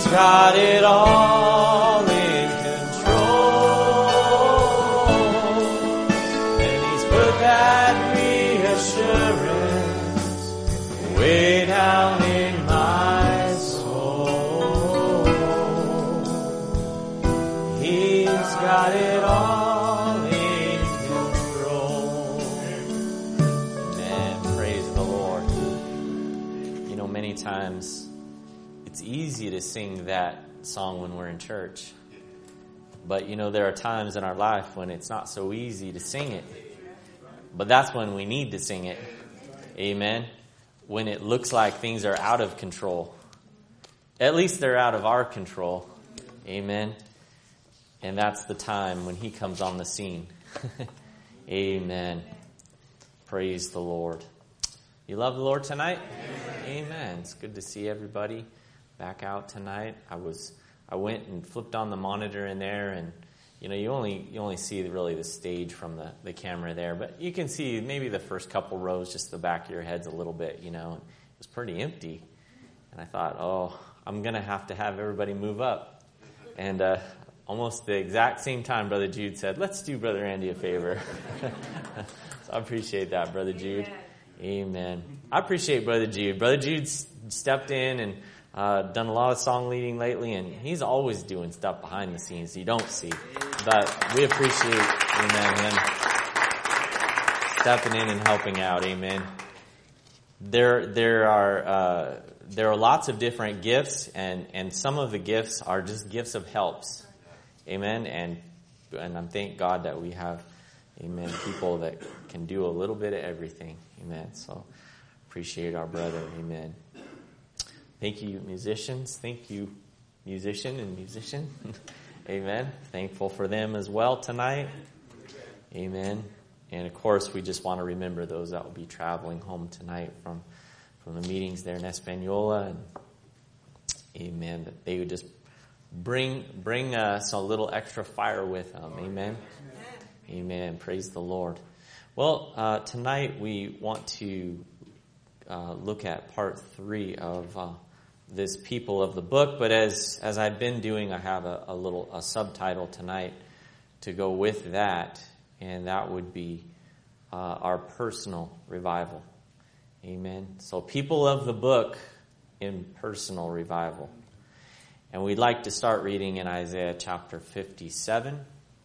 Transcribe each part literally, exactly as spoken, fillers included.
got it all in control, and He's put that reassurance way down in my soul. He's got it all in control. Amen. Praise the Lord. You know, many times it's easy to sing that song when we're in church. But, you know, there are times in our life when it's not so easy to sing it. But that's when we need to sing it. Amen. When it looks like things are out of control. At least they're out of our control. Amen. And that's the time when He comes on the scene. Amen. Praise the Lord. You love the Lord tonight? Amen. Amen. It's good to see everybody back out tonight. I was, I went and flipped on the monitor in there, and you know, you only you only see really the stage from the, the camera there, but you can see maybe the first couple rows, just the back of your heads a little bit. You know, it was pretty empty, and I thought, oh, I'm gonna have to have everybody move up. And uh, almost the exact same time, Brother Jude said, "Let's do Brother Andy a favor." So I appreciate that, Brother Jude. Amen. I appreciate Brother Jude. Brother Jude stepped in and uh, done a lot of song leading lately, and he's always doing stuff behind the scenes you don't see. But we appreciate, amen, him stepping in and helping out. Amen. There, there are uh, there are lots of different gifts, and, and some of the gifts are just gifts of helps. Amen. And and I'm thank God that we have, amen, people that can do a little bit of everything. Amen. So appreciate our brother. Amen. Thank you, musicians. Thank you, musician and musician. Amen. Thankful for them as well tonight. Amen. And of course, we just want to remember those that will be traveling home tonight from, from the meetings there in Espanola. And amen. That they would just bring bring us a little extra fire with them. Amen. Amen. Praise the Lord. Well, uh, tonight we want to uh, look at part three of uh, this people of the book. But as as I've been doing, I have a, a little a subtitle tonight to go with that, and that would be uh, our personal revival. Amen. So, people of the book in personal revival, and we'd like to start reading in Isaiah chapter fifty-seven.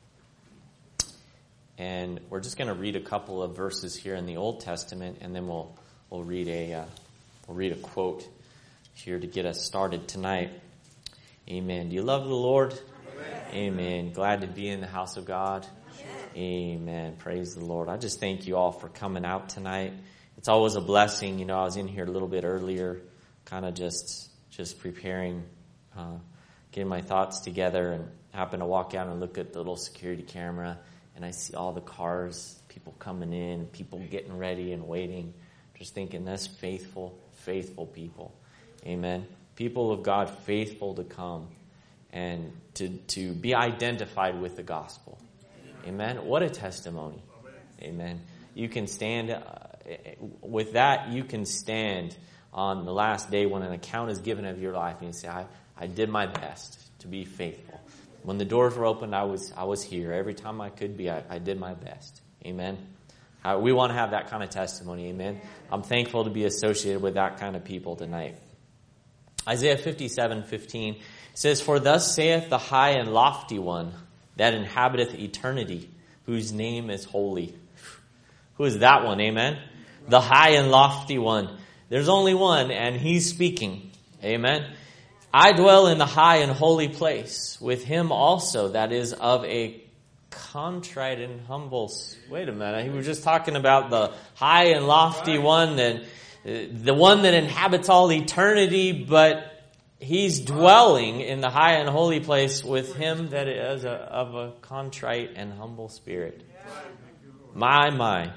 And we're just going to read a couple of verses here in the Old Testament, and then we'll we'll read a uh, we'll read a quote here to get us started tonight. Amen. Do you love the Lord? Amen. Amen. Glad to be in the house of God. Amen. Amen. Praise the Lord. I just thank you all for coming out tonight. It's always a blessing. You know, I was in here a little bit earlier, kind of just just preparing, uh, getting my thoughts together, and happened to walk out and look at the little security camera. And I see all the cars, people coming in, people getting ready and waiting. Just thinking, that's faithful, faithful people. Amen. People of God, faithful to come and to, to be identified with the gospel. Amen. What a testimony. Amen. You can stand, uh, with that, you can stand on the last day when an account is given of your life and you say, I, I did my best to be faithful. When the doors were opened, I was I was here. Every time I could be, I, I did my best. Amen. Uh, we want to have that kind of testimony. Amen. I'm thankful to be associated with that kind of people tonight. Isaiah fifty-seven fifteen says, For thus saith the high and lofty one that inhabiteth eternity, whose name is holy. Who is that one? Amen. The high and lofty one. There's only one, and he's speaking. Amen. I dwell in the high and holy place with him also that is of a contrite and humble. Wait a minute. We were just talking about the high and lofty one, and the one that inhabits all eternity, but he's dwelling in the high and holy place with him that is a, of a contrite and humble spirit. My, my.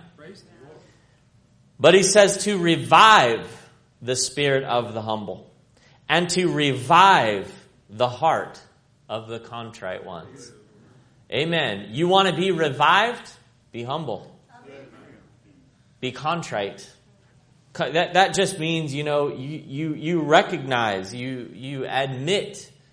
But he says to revive the spirit of the humble, and to revive the heart of the contrite ones. Amen. You want to be revived? Be humble. Be contrite. That that just means, you know, you you, you recognize, you you admit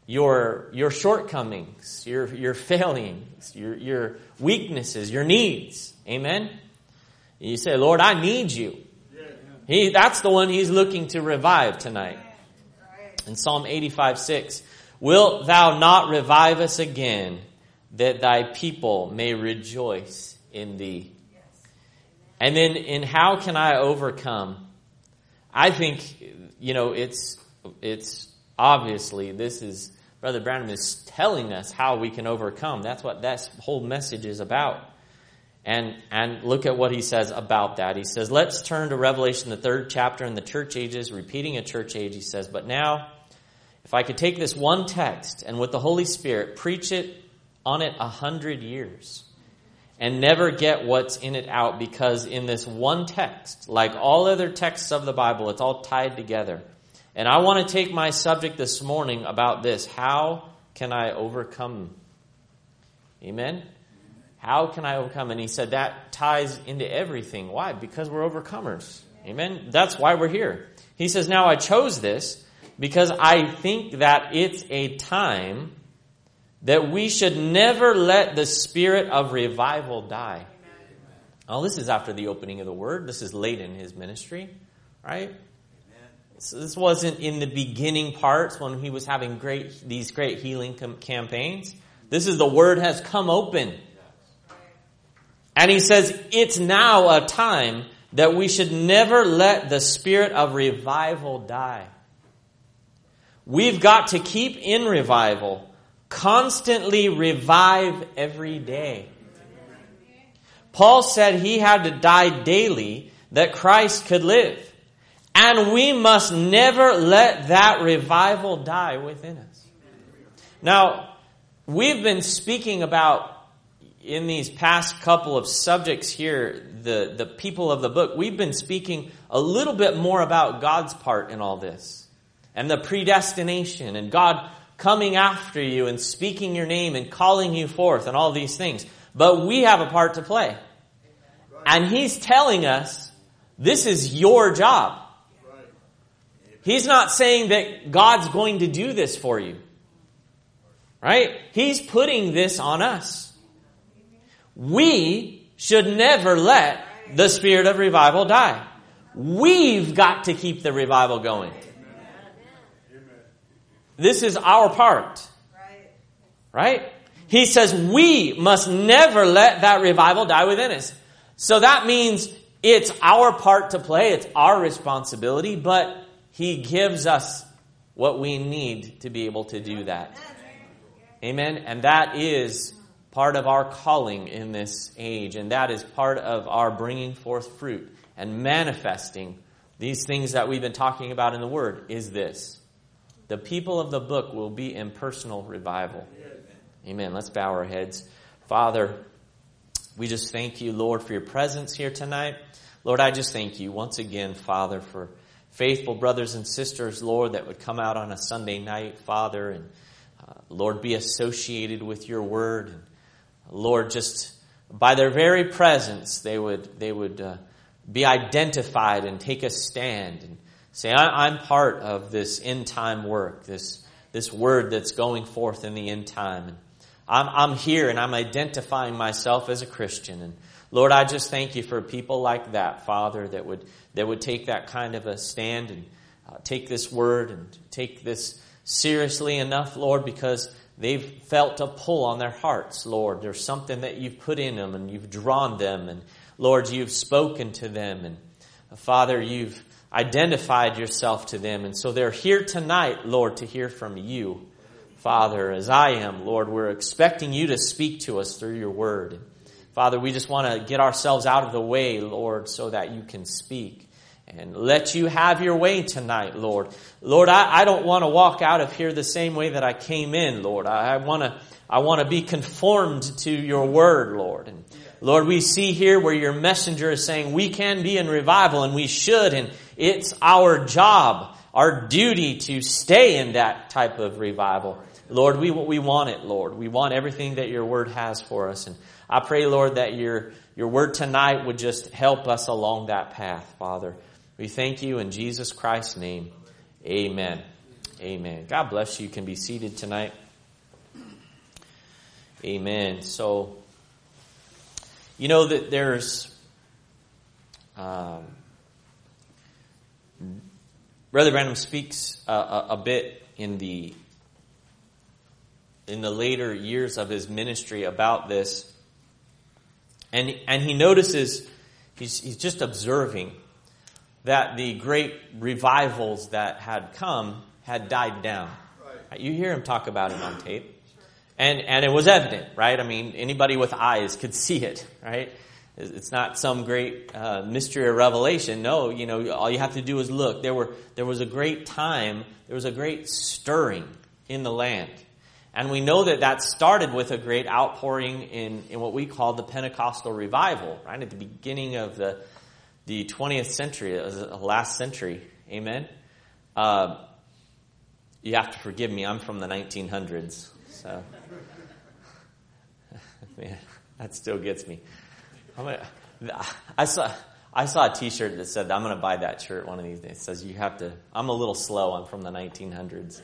your your shortcomings, your your failings, your your weaknesses, your needs. Amen? You say, Lord, I need you. He that's the one he's looking to revive tonight. In Psalm eighty-five six, wilt thou not revive us again, that thy people may rejoice in thee? And then in how can I overcome? I think, you know, it's it's obviously this is, Brother Branham is telling us how we can overcome. That's what that whole message is about. And and look at what he says about that. He says, let's turn to Revelation, the third chapter in the church ages, repeating a church age. He says, but now, if I could take this one text and with the Holy Spirit preach it on it a hundred years and never get what's in it out, because in this one text, like all other texts of the Bible, it's all tied together. And I want to take my subject this morning about this. How can I overcome? Amen? How can I overcome? And he said that ties into everything. Why? Because we're overcomers. Amen? That's why we're here. He says, now I chose this because I think that it's a time that we should never let the spirit of revival die. Oh, this is after the opening of the word. This is late in his ministry, right? So this wasn't in the beginning parts when he was having great these great healing com- campaigns. This is the word has come open. And he says, it's now a time that we should never let the spirit of revival die. We've got to keep in revival, constantly revive every day. Paul said he had to die daily that Christ could live. And we must never let that revival die within us. Now, we've been speaking about, in these past couple of subjects here, the, the people of the book, we've been speaking a little bit more about God's part in all this. And the predestination and God coming after you and speaking your name and calling you forth and all these things. But we have a part to play. And he's telling us, this is your job. He's not saying that God's going to do this for you. Right? He's putting this on us. We should never let the spirit of revival die. We've got to keep the revival going. This is our part. Right? He says we must never let that revival die within us. So that means it's our part to play. It's our responsibility. But he gives us what we need to be able to do that. Amen? And that is part of our calling in this age. And that is part of our bringing forth fruit and manifesting these things that we've been talking about in the Word is this. The people of the book will be in personal revival. Amen. Let's bow our heads. Father, we just thank you, Lord, for your presence here tonight. Lord, I just thank you once again, Father, for faithful brothers and sisters, Lord, that would come out on a Sunday night, Father, and uh, Lord, be associated with your word. And Lord, just by their very presence, they would they would uh, be identified and take a stand and say, I, I'm part of this end time work, this this word that's going forth in the end time. And I'm I'm here and I'm identifying myself as a Christian. And Lord, I just thank you for people like that, Father, that would that would take that kind of a stand and uh, take this word and take this seriously enough, Lord, because they've felt a pull on their hearts, Lord. There's something that you've put in them and you've drawn them. And Lord, you've spoken to them. And uh, Father, you've identified yourself to them. And so they're here tonight, Lord, to hear from you. Father, as I am, Lord, we're expecting you to speak to us through your word. Father, we just want to get ourselves out of the way, Lord, so that you can speak. And let you have your way tonight, Lord. Lord, I, I don't want to walk out of here the same way that I came in, Lord. I, I want to I want to be conformed to your word, Lord. And Lord, we see here where your messenger is saying we can be in revival and we should. And it's our job, our duty to stay in that type of revival. Lord, we we want it, Lord. We want everything that your word has for us. And I pray, Lord, that your your word tonight would just help us along that path, Father. We thank you in Jesus Christ's name. Amen. Amen. God bless you. You can be seated tonight. Amen. So, you know that there's, um, Brother Branham speaks uh, a, a bit in the in the later years of his ministry about this, and and he notices he's he's just observing that the great revivals that had come had died down. Right. You hear him talk about it on tape. And and it was evident, right? I mean, anybody with eyes could see it, right? It's not some great uh, mystery or revelation. No, you know, all you have to do is look. There were there was a great time, there was a great stirring in the land. And we know that that started with a great outpouring in, in what we call the Pentecostal revival, right? At the beginning of the, the twentieth century, it was the last century. Amen? Uh, you have to forgive me, I'm from the nineteen hundreds. So, man, that still gets me. I'm gonna, I saw I saw a T-shirt that said, "I'm going to buy that shirt one of these days." It says, "You have to." I'm a little slow. I'm from the nineteen hundreds.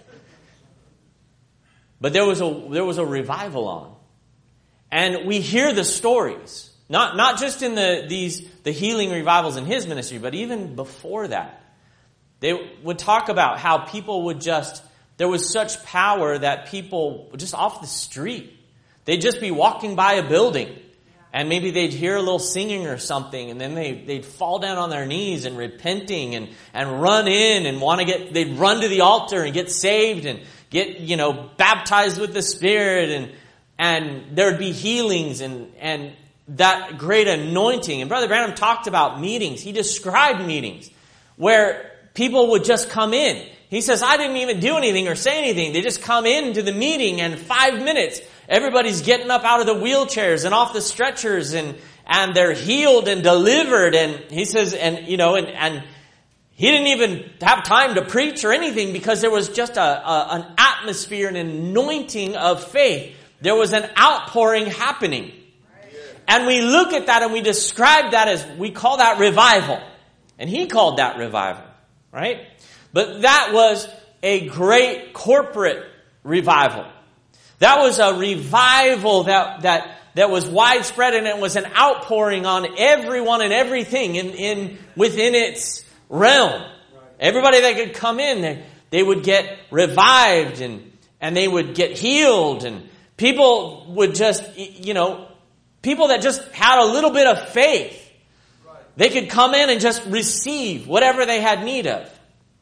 But there was a there was a revival on, and we hear the stories. Not not just in the these the healing revivals in his ministry, but even before that, they would talk about how people would just. There was such power that people, just off the street, they'd just be walking by a building and maybe they'd hear a little singing or something and then they, they'd fall down on their knees and repenting and, and run in and want to get, they'd run to the altar and get saved and get, you know, baptized with the Spirit and, and there'd be healings and, and that great anointing. And Brother Branham talked about meetings. He described meetings where people would just come in. He says, I didn't even do anything or say anything. They just come into the meeting and five minutes, everybody's getting up out of the wheelchairs and off the stretchers and, and they're healed and delivered. And he says, and, you know, and, and he didn't even have time to preach or anything because there was just a, a an atmosphere, an anointing of faith. There was an outpouring happening. And we look at that and we describe that as, we call that revival. And he called that revival, right? But that was a great corporate revival. That was a revival that, that, that was widespread and it was an outpouring on everyone and everything in, in, within its realm. Everybody that could come in, they, they would get revived and, and they would get healed and people would just, you know, people that just had a little bit of faith, they could come in and just receive whatever they had need of.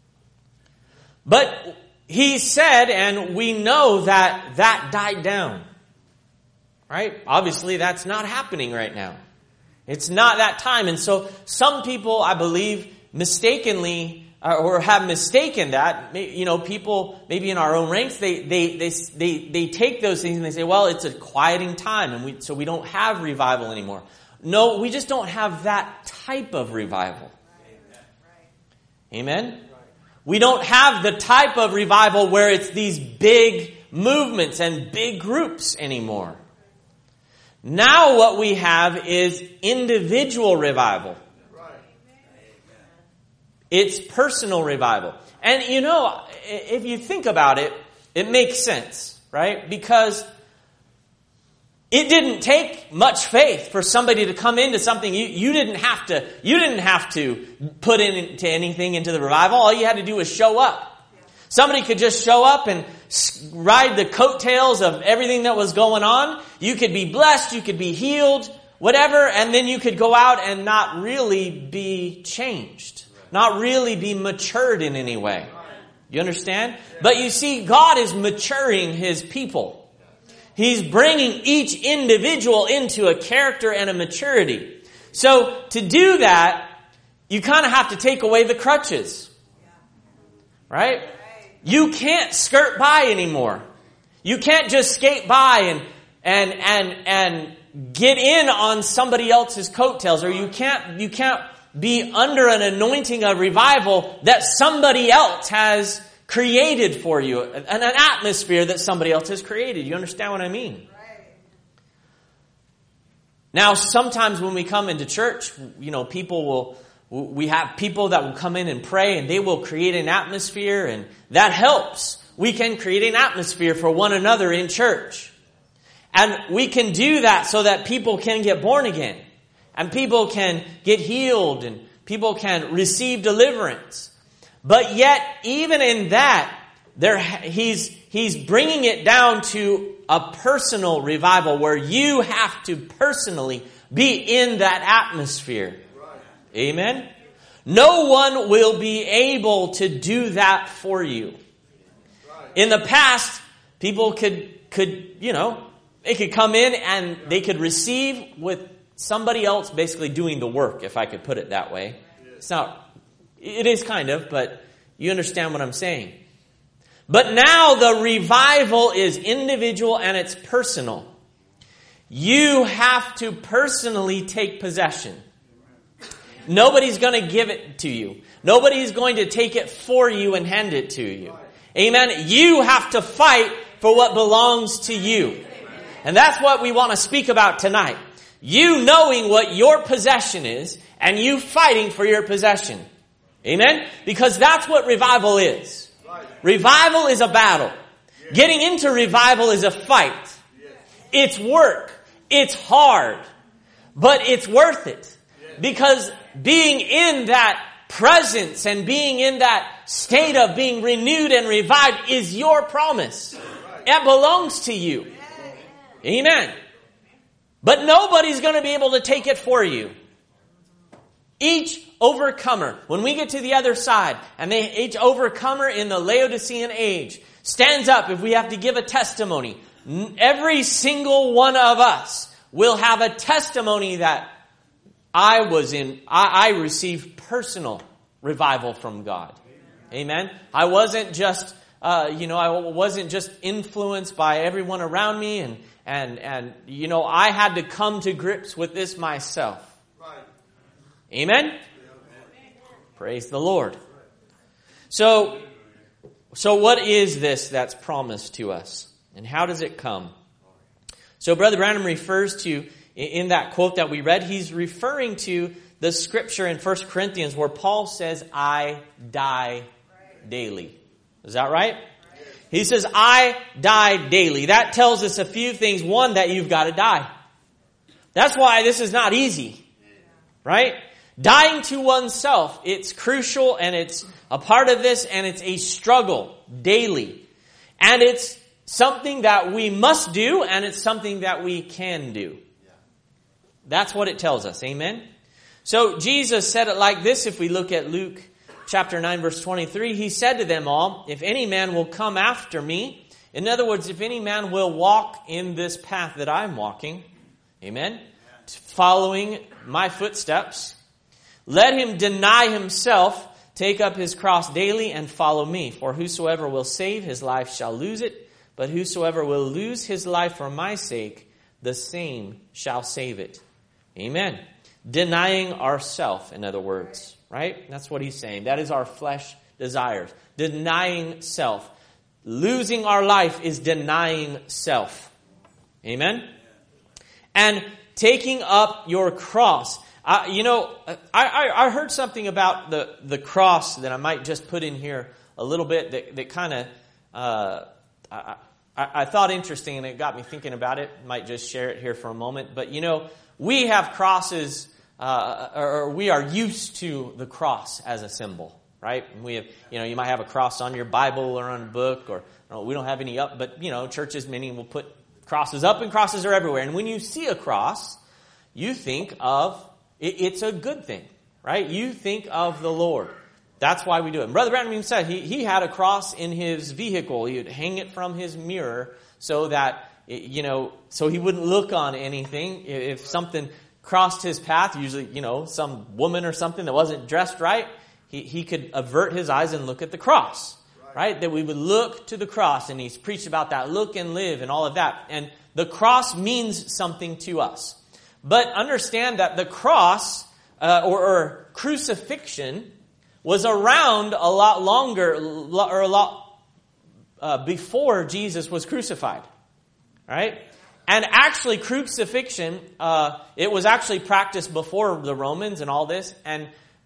But he said, and we know that that died down. Right? Obviously, that's not happening right now. It's not that time. And so some people, I believe, mistakenly, uh, or have mistaken that, you know, people maybe in our own ranks, they, they, they, they, they take those things and they say, well, it's a quieting time, and we, so we don't have revival anymore. No, we just don't have that type of revival. Amen? We don't have the type of revival where it's these big movements and big groups anymore. Now what we have is individual revival. It's personal revival. And you know, if you think about it, it makes sense, right? Because it didn't take much faith for somebody to come into something. You, you didn't have to, you didn't have to put into anything into the revival. All you had to do was show up. Somebody could just show up and ride the coattails of everything that was going on. You could be blessed, you could be healed, whatever, and then you could go out and not really be changed. Not really be matured in any way. You understand? But you see, God is maturing His people. He's bringing each individual into a character and a maturity. So to do that, you kind of have to take away the crutches. Right? You can't skirt by anymore. You can't just skate by and and and and get in on somebody else's coattails, or you can't you can't be under an anointing of revival that somebody else has created for you, an, an atmosphere that somebody else has created. You understand what I mean? Right. Now, sometimes when we come into church, you know, people will We have people that will come in and pray, and they will create an atmosphere, and that helps. We can create an atmosphere for one another in church. And we can do that so that people can get born again. And people can get healed, and people can receive deliverance. But yet, even in that, there he's he's bringing it down to a personal revival where you have to personally be in that atmosphere. Amen? No one will be able to do that for you. In the past, people could, could, you know, they could come in and they could receive with somebody else basically doing the work, if I could put it that way. It's not, it is kind of, but you understand what I'm saying. But now the revival is individual and it's personal. You have to personally take possession. Nobody's going to give it to you. Nobody's going to take it for you and hand it to you. Amen. You have to fight for what belongs to you. And that's what we want to speak about tonight. You knowing what your possession is and you fighting for your possession. Amen. Because that's what revival is. Revival is a battle. Getting into revival is a fight. It's work. It's hard. But it's worth it. Because being in that presence and being in that state of being renewed and revived is your promise. It belongs to you. Amen. But nobody's going to be able to take it for you. Each overcomer, when we get to the other side, and they, each overcomer in the Laodicean age stands up if we have to give a testimony. Every single one of us will have a testimony that I was in, I, I received personal revival from God. Amen. I wasn't just, uh, you know, I wasn't just influenced by everyone around me, and, and, and, you know, I had to come to grips with this myself. Right. Amen. Amen. Praise the Lord. So, so what is this that's promised to us? And how does it come? So Brother Branham refers to, in that quote that we read, he's referring to the scripture in First Corinthians where Paul says, I die daily. Is that right? He says, I die daily. That tells us a few things. One, that you've got to die. That's why this is not easy. Right? Dying to oneself, it's crucial and it's a part of this and it's a struggle daily. And it's something that we must do and it's something that we can do. That's what it tells us. Amen? So Jesus said it like this. If we look at Luke chapter nine verse twenty-three, he said to them all, if any man will come after me, in other words, if any man will walk in this path that I'm walking, amen, following my footsteps, let him deny himself, take up his cross daily and follow me. For whosoever will save his life shall lose it, but whosoever will lose his life for my sake, the same shall save it. Amen. Denying ourself, in other words, right? That's what he's saying. That is our flesh desires. Denying self. Losing our life is denying self. Amen. And taking up your cross. Uh, you know, I, I, I heard something about the, the cross that I might just put in here a little bit that, that kind of, uh, I, I, I thought interesting and it got me thinking about it. Might just share it here for a moment. But you know, we have crosses, uh, or we are used to the cross as a symbol, right? We have, you know, you might have a cross on your Bible or on a book, or no, we don't have any up, but you know, churches, many will put crosses up and crosses are everywhere. And when you see a cross, you think of, it, it's a good thing, right? You think of the Lord. That's why we do it. And Brother Branham even said he, he had a cross in his vehicle. He would hang it from his mirror so that, you know, so he wouldn't look on anything. If something crossed his path, usually, you know, some woman or something that wasn't dressed right, he, he could avert his eyes and look at the cross, right? That we would look to the cross, and he's preached about that, look and live and all of that. And the cross means something to us. But understand that the cross, uh, or, or crucifixion, was around a lot longer, or a lot uh, before Jesus was crucified. Right? And actually crucifixion, uh, it was actually practiced before the Romans and all this. And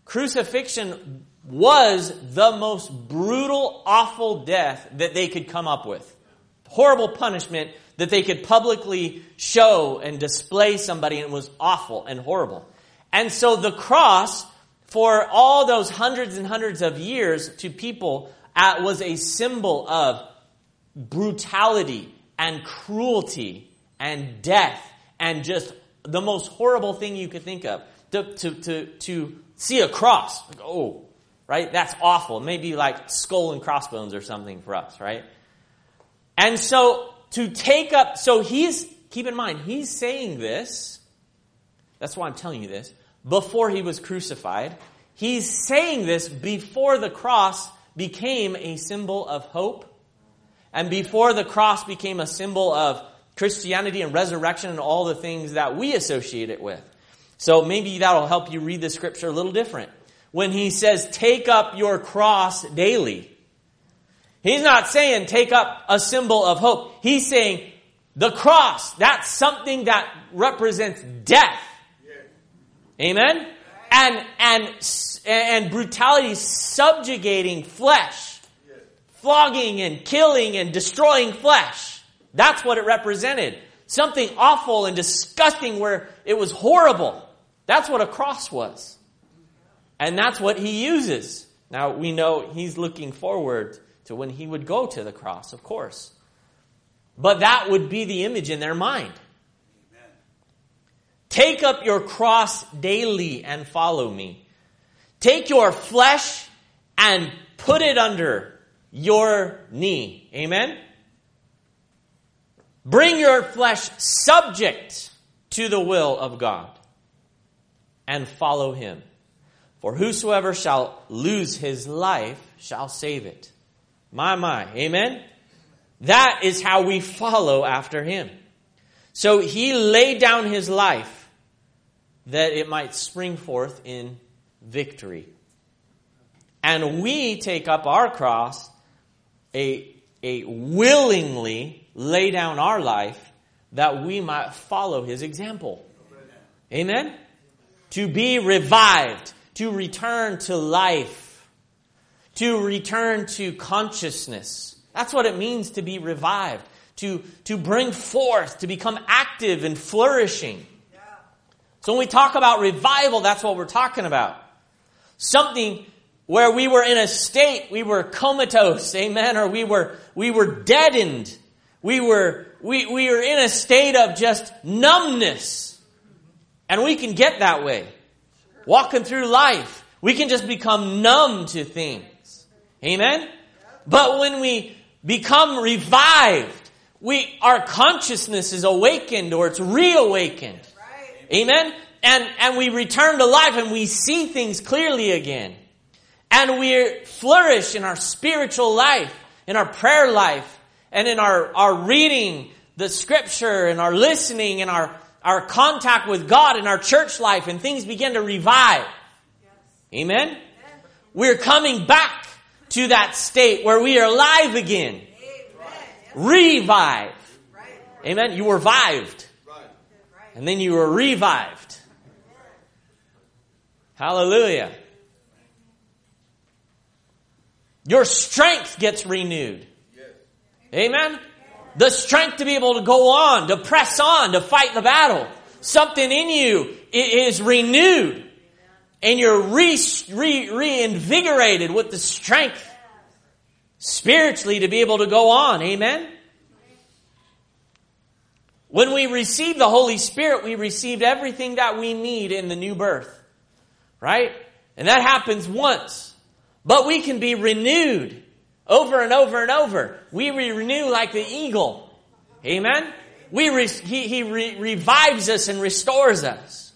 crucifixion was the most brutal, awful death that they could come up with. Horrible punishment that they could publicly show and display somebody, and it was awful and horrible. And so the cross, for all those hundreds and hundreds of years to people, uh, was a symbol of brutality and cruelty and death and just the most horrible thing you could think of. To, to, to, to see a cross, like, oh, right? That's awful. Maybe like skull and crossbones or something for us, right? And so to take up, so he's, keep in mind, he's saying this, that's why I'm telling you this, before he was crucified. He's saying this before the cross became a symbol of hope, and before the cross became a symbol of Christianity and resurrection and all the things that we associate it with. So maybe that'll help you read the scripture a little different. When he says, take up your cross daily, he's not saying take up a symbol of hope. He's saying the cross, that's something that represents death. Amen? And, and, and brutality subjugating flesh. Flogging and killing and destroying flesh. That's what it represented. Something awful and disgusting where it was horrible. That's what a cross was. And that's what he uses. Now, we know he's looking forward to when he would go to the cross, of course. But that would be the image in their mind. Amen. Take up your cross daily and follow me. Take your flesh and put it under your knee. Amen? Bring your flesh subject to the will of God and follow him. For whosoever shall lose his life shall save it. My, my. Amen? That is how we follow after him. So he laid down his life that it might spring forth in victory. And we take up our cross, a, a willingly lay down our life that we might follow his example. Amen? To be revived, to return to life, to return to consciousness. That's what it means to be revived, to, to bring forth, to become active and flourishing. So when we talk about revival, that's what we're talking about. Something where we were in a state, we were comatose, amen, or we were we were deadened. We were we, we were in a state of just numbness. And we can get that way. Walking through life, we can just become numb to things. Amen? But when we become revived, we our consciousness is awakened, or it's reawakened. Amen? And, and we return to life and we see things clearly again. And we flourish in our spiritual life, in our prayer life, and in our, our reading the scripture, and our listening, and our, our contact with God in our church life, and things begin to revive. Yes. Amen? Amen? We're coming back to that state where we are alive again. Amen. Revive. Right. Amen? You were revived. Right. And then you were revived. Hallelujah. Your strength gets renewed. Yes. Amen? The strength to be able to go on, to press on, to fight the battle. Something in you is renewed. And you're re, re, reinvigorated with the strength spiritually to be able to go on. Amen? When we receive the Holy Spirit, we received everything that we need in the new birth. Right? And that happens once. But we can be renewed over and over and over. We renew like the eagle. Amen? We re- he he re- revives us and restores us.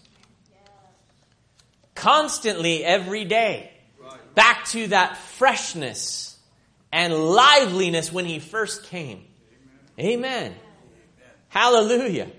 Constantly, every day. Back to that freshness and liveliness when he first came. Amen. Amen. Hallelujah.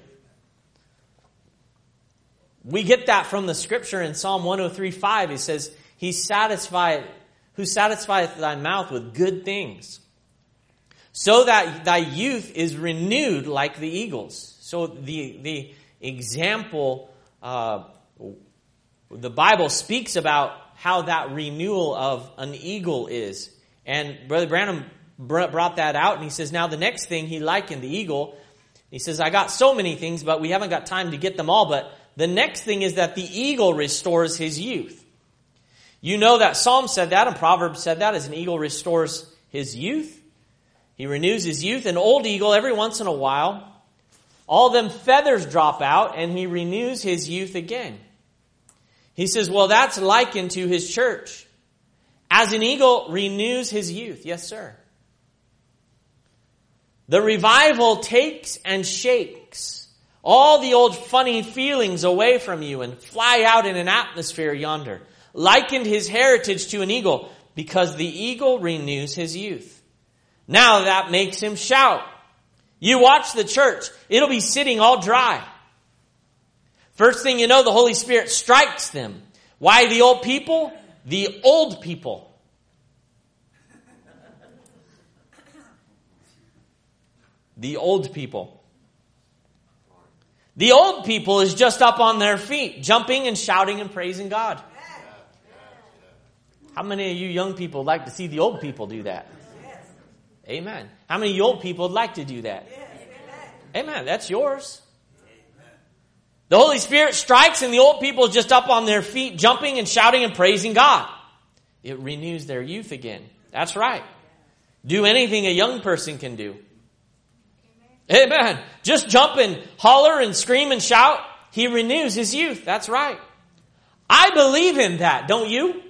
We get that from the scripture in Psalm one oh three five. It says, He satisfied, who satisfieth thy mouth with good things, so that thy youth is renewed like the eagles. So the the example, uh, the Bible speaks about how that renewal of an eagle is. And Brother Branham brought that out, and he says, now the next thing he likened the eagle, he says, I got so many things, but we haven't got time to get them all, but the next thing is that the eagle restores his youth. You know that Psalm said that, and Proverbs said that, as an eagle restores his youth. He renews his youth. An old eagle, every once in a while, all them feathers drop out, and he renews his youth again. He says, well, that's likened to his church. As an eagle renews his youth. Yes, sir. The revival takes and shakes all the old funny feelings away from you and fly out in an atmosphere yonder. Likened his heritage to an eagle because the eagle renews his youth. Now that makes him shout. You watch the church. It'll be sitting all dry. First thing you know, the Holy Spirit strikes them. Why the old people? The old people. The old people. The old people is just up on their feet, jumping and shouting and praising God. How many of you young people like to see the old people do that? Amen. How many of you old people would like to do that? Amen. That's yours. The Holy Spirit strikes and the old people are just up on their feet, jumping and shouting and praising God. It renews their youth again. That's right. Do anything a young person can do. Amen. Just jump and holler and scream and shout. He renews his youth. That's right. I believe in that. Don't you?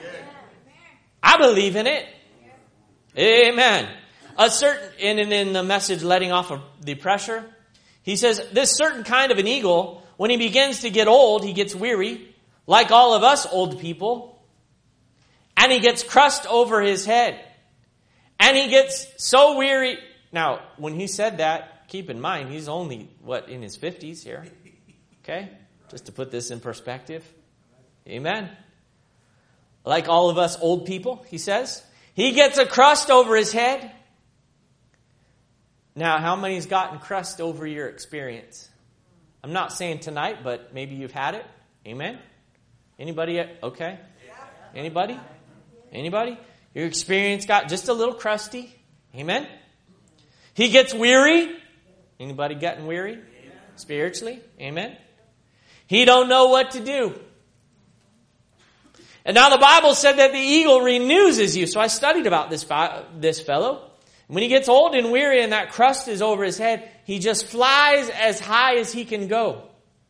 I believe in it. Amen. A certain, and in the message letting off of the pressure, he says this certain kind of an eagle, when he begins to get old, he gets weary, like all of us old people, and he gets crushed over his head. And he gets so weary. Now, when he said that, keep in mind, he's only, what, in his fifties here. Okay? Just to put this in perspective. Amen. Like all of us old people, he says. He gets a crust over his head. Now, how many's gotten crust over your experience? I'm not saying tonight, but maybe you've had it. Amen? Anybody? Okay. Anybody? Anybody? Your experience got just a little crusty. Amen? He gets weary. Anybody gotten weary? Spiritually? Amen? He don't know what to do. And now the Bible said that the eagle renews his youth. So I studied about this, this fellow. When he gets old and weary and that crust is over his head, he just flies as high as he can go.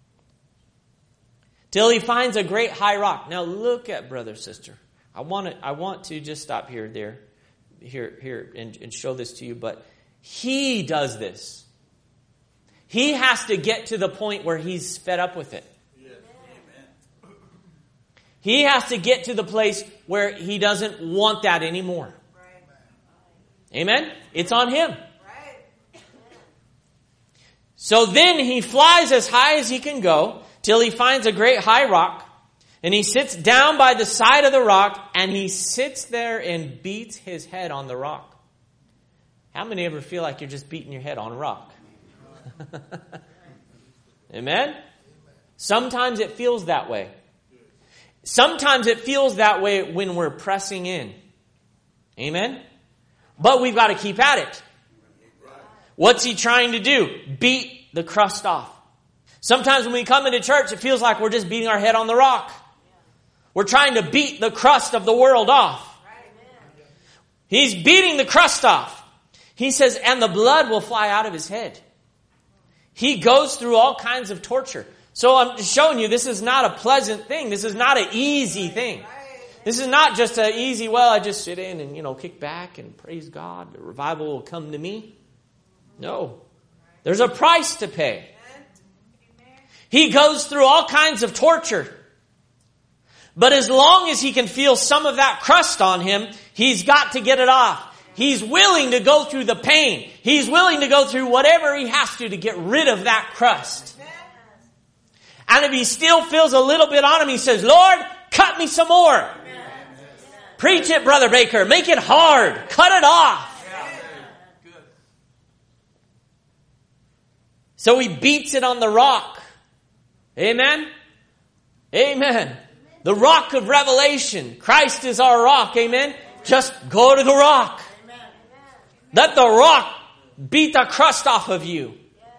Till he finds a great high rock. Now look at brother, sister. I want to, I want to just stop here, there, here, here, and, and show this to you. But he does this. He has to get to the point where he's fed up with it. He has to get to the place where he doesn't want that anymore. Amen? It's on him. So then he flies as high as he can go till he finds a great high rock. And he sits down by the side of the rock and he sits there and beats his head on the rock. How many ever feel like you're just beating your head on a rock? Amen? Sometimes it feels that way. Sometimes it feels that way when we're pressing in. Amen? But we've got to keep at it. What's he trying to do? Beat the crust off. Sometimes when we come into church, it feels like we're just beating our head on the rock. We're trying to beat the crust of the world off. He's beating the crust off. He says, and the blood will fly out of his head. He goes through all kinds of torture. So I'm showing you this is not a pleasant thing. This is not an easy thing. This is not just an easy, well, I just sit in and, you know, kick back and praise God. The revival will come to me. No. There's a price to pay. He goes through all kinds of torture. But as long as he can feel some of that crust on him, he's got to get it off. He's willing to go through the pain. He's willing to go through whatever he has to to get rid of that crust. And if he still feels a little bit on him, he says, Lord, cut me some more. Amen. Preach it, Brother Baker. Make it hard. Cut it off. Yeah. So he beats it on the rock. Amen? Amen. The rock of revelation. Christ is our rock. Amen. Just go to the rock. Let the rock beat the crust off of you.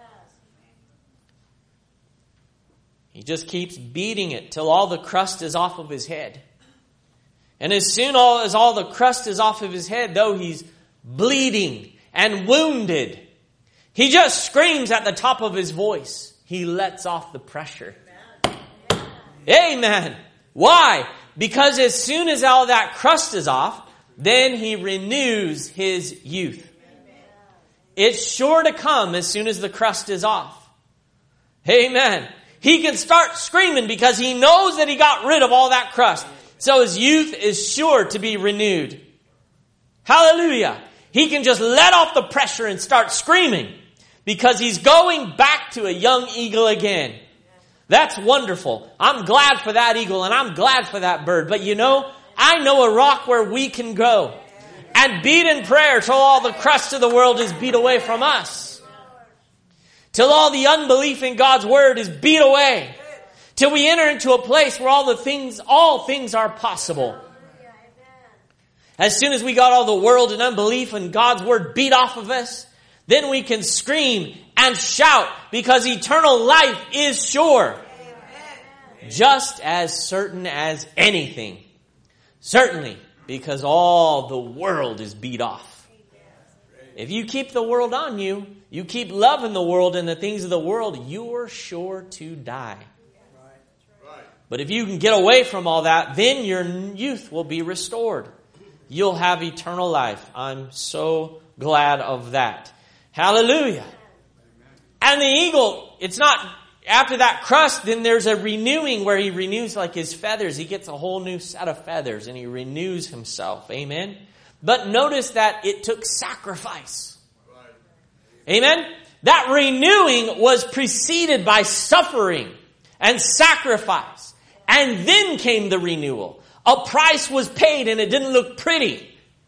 He just keeps beating it till all the crust is off of his head. And as soon as all the crust is off of his head, though he's bleeding and wounded, he just screams at the top of his voice. He lets off the pressure. Amen. Amen. Why? Because as soon as all that crust is off, then he renews his youth. It's sure to come as soon as the crust is off. Amen. He can start screaming because he knows that he got rid of all that crust. So his youth is sure to be renewed. Hallelujah. He can just let off the pressure and start screaming because he's going back to a young eagle again. That's wonderful. I'm glad for that eagle and I'm glad for that bird. But you know, I know a rock where we can go and beat in prayer till all the crust of the world is beat away from us. Till all the unbelief in God's word is beat away. Till we enter into a place where all the things, all things are possible. As soon as we got all the world and unbelief and God's word beat off of us, then we can scream and shout because eternal life is sure. Just as certain as anything. Certainly, because all the world is beat off. If you keep the world on you, you keep loving the world and the things of the world, you're sure to die. But if you can get away from all that, then your youth will be restored. You'll have eternal life. I'm so glad of that. Hallelujah. And the eagle, it's not after that crust, then there's a renewing where he renews like his feathers. He gets a whole new set of feathers and he renews himself. Amen. But notice that it took sacrifice. Amen. That renewing was preceded by suffering and sacrifice. And then came the renewal. A price was paid and it didn't look pretty.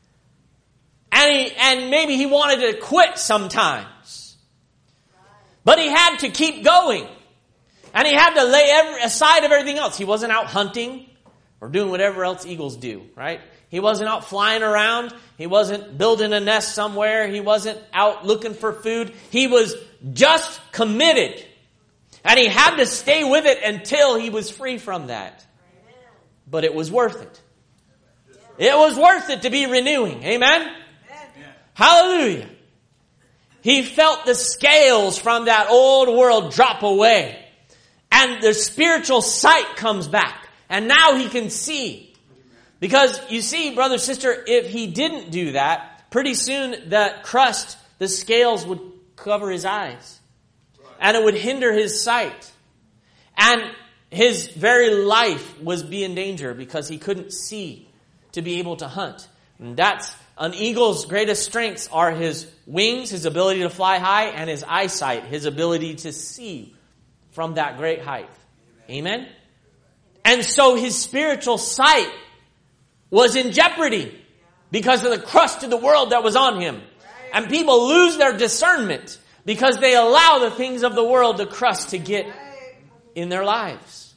And he, and maybe he wanted to quit sometimes. But he had to keep going. And he had to lay every, aside of everything else. He wasn't out hunting or doing whatever else eagles do, right? He wasn't out flying around. He wasn't building a nest somewhere. He wasn't out looking for food. He was just committed. And he had to stay with it until he was free from that. But it was worth it. It was worth it to be renewing. Amen? Amen. Hallelujah. He felt the scales from that old world drop away. And the spiritual sight comes back. And now he can see. Because you see, brother, sister, if he didn't do that, pretty soon that crust, the scales would cover his eyes. And it would hinder his sight. And his very life was be in danger because he couldn't see to be able to hunt. And that's an eagle's greatest strengths are his wings, his ability to fly high, and his eyesight, his ability to see from that great height. Amen? And so his spiritual sight was in jeopardy because of the crust of the world that was on him. And people lose their discernment because they allow the things of the world, the crust, to get in their lives.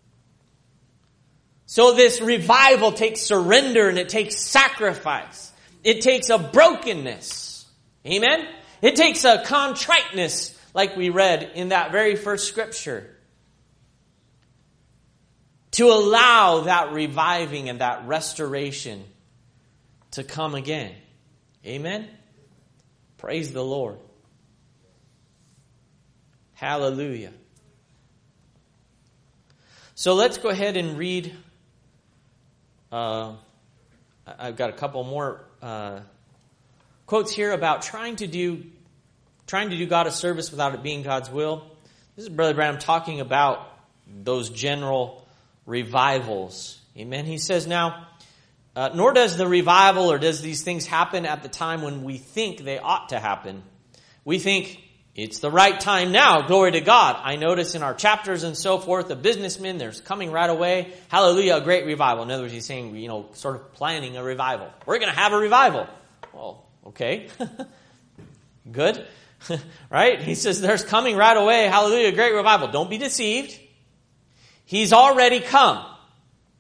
So this revival takes surrender and it takes sacrifice. It takes a brokenness. Amen? It takes a contriteness, like we read in that very first scripture, to allow that reviving and that restoration to come again. Amen? Praise the Lord. Hallelujah. So let's go ahead and read. Uh, I've got a couple more uh, quotes here about trying to do trying to do God a service without it being God's will. This is Brother Branham talking about those general revivals. Amen. He says, now, uh, nor does the revival or does these things happen at the time when we think they ought to happen. We think, it's the right time now. Glory to God. I notice in our chapters and so forth, the businessmen, there's coming right away. Hallelujah, a great revival. In other words, he's saying, you know, sort of planning a revival. We're going to have a revival. Well, okay. Good. Right? He says, there's coming right away. Hallelujah, a great revival. Don't be deceived. He's already come.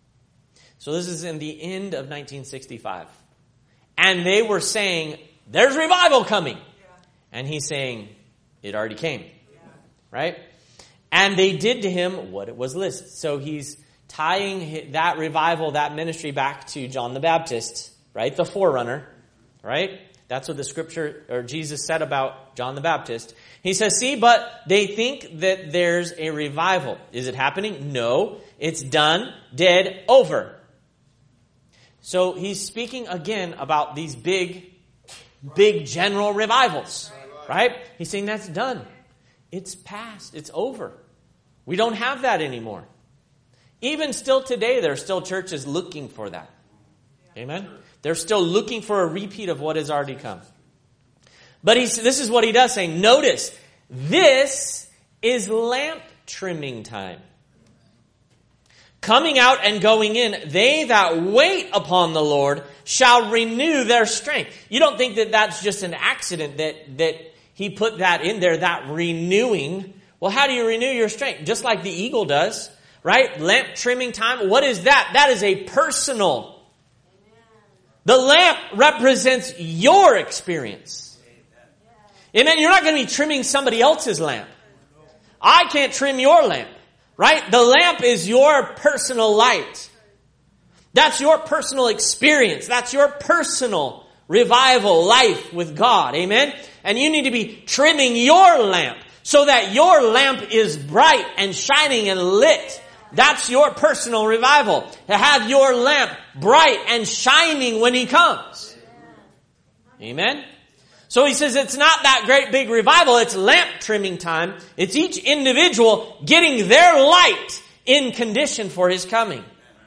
So this is in the end of nineteen sixty-five. And they were saying, there's revival coming. And he's saying, it already came. Right? And they did to him what it was listed. So he's tying that revival, that ministry back to John the Baptist, right? The forerunner, right? That's what the scripture or Jesus said about John the Baptist. He says, see, but they think that there's a revival. Is it happening? No. It's done, dead, over. So he's speaking again about these big, big general revivals, right? He's saying that's done. It's past. It's over. We don't have that anymore. Even still today, there are still churches looking for that. Amen? They're still looking for a repeat of what has already come. But he's, this is what he does say. Notice, this is lamp trimming time. Coming out and going in, they that wait upon the Lord shall renew their strength. You don't think that that's just an accident that, that he put that in there, that renewing. Well, how do you renew your strength? Just like the eagle does, right? Lamp trimming time. What is that? That is a personal. The lamp represents your experience. Amen. You're not going to be trimming somebody else's lamp. I can't trim your lamp. Right? The lamp is your personal light. That's your personal experience. That's your personal revival life with God. Amen? And you need to be trimming your lamp so that your lamp is bright and shining and lit. That's your personal revival. To have your lamp bright and shining when He comes. Amen? So he says it's not that great big revival. It's lamp trimming time. It's each individual getting their light in condition for His coming.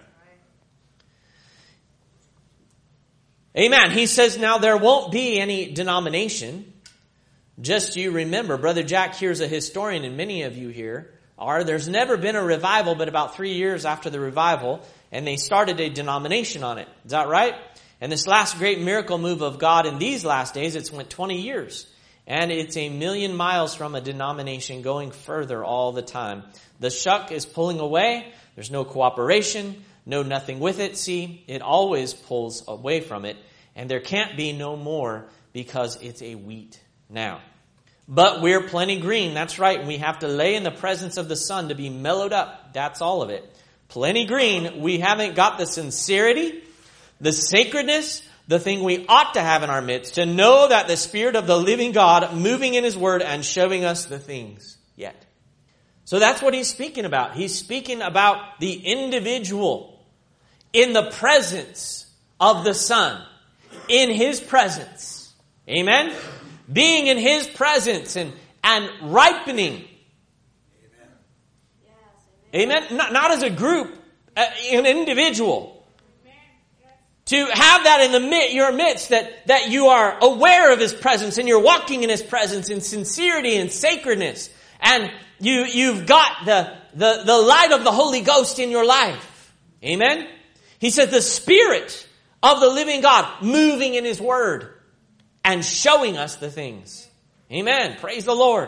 Amen. He says now there won't be any denomination. Just you remember, Brother Jack here's a historian, and many of you here are. There's never been a revival, but about three years after the revival, and they started a denomination on it. Is that right? And this last great miracle move of God in these last days, it's went twenty years. And it's a million miles from a denomination going further all the time. The shuck is pulling away. There's no cooperation, no nothing with it. See, it always pulls away from it. And there can't be no more because it's a wheat now. But we're plenty green. That's right. We have to lay in the presence of the sun to be mellowed up. That's all of it. Plenty green. We haven't got the sincerity, the sacredness, the thing we ought to have in our midst, to know that the Spirit of the living God moving in His Word and showing us the things yet. So that's what he's speaking about. He's speaking about the individual in the presence of the Son, in His presence. Amen? Being in His presence and, and ripening. Amen? Amen? Not, not as a group, uh, an individual. To have that in the mid, your midst, that, that you are aware of His presence and you're walking in His presence in sincerity and sacredness. And you, you've got the, the, the light of the Holy Ghost in your life. Amen? He says the Spirit of the living God moving in His Word and showing us the things. Amen. Praise the Lord.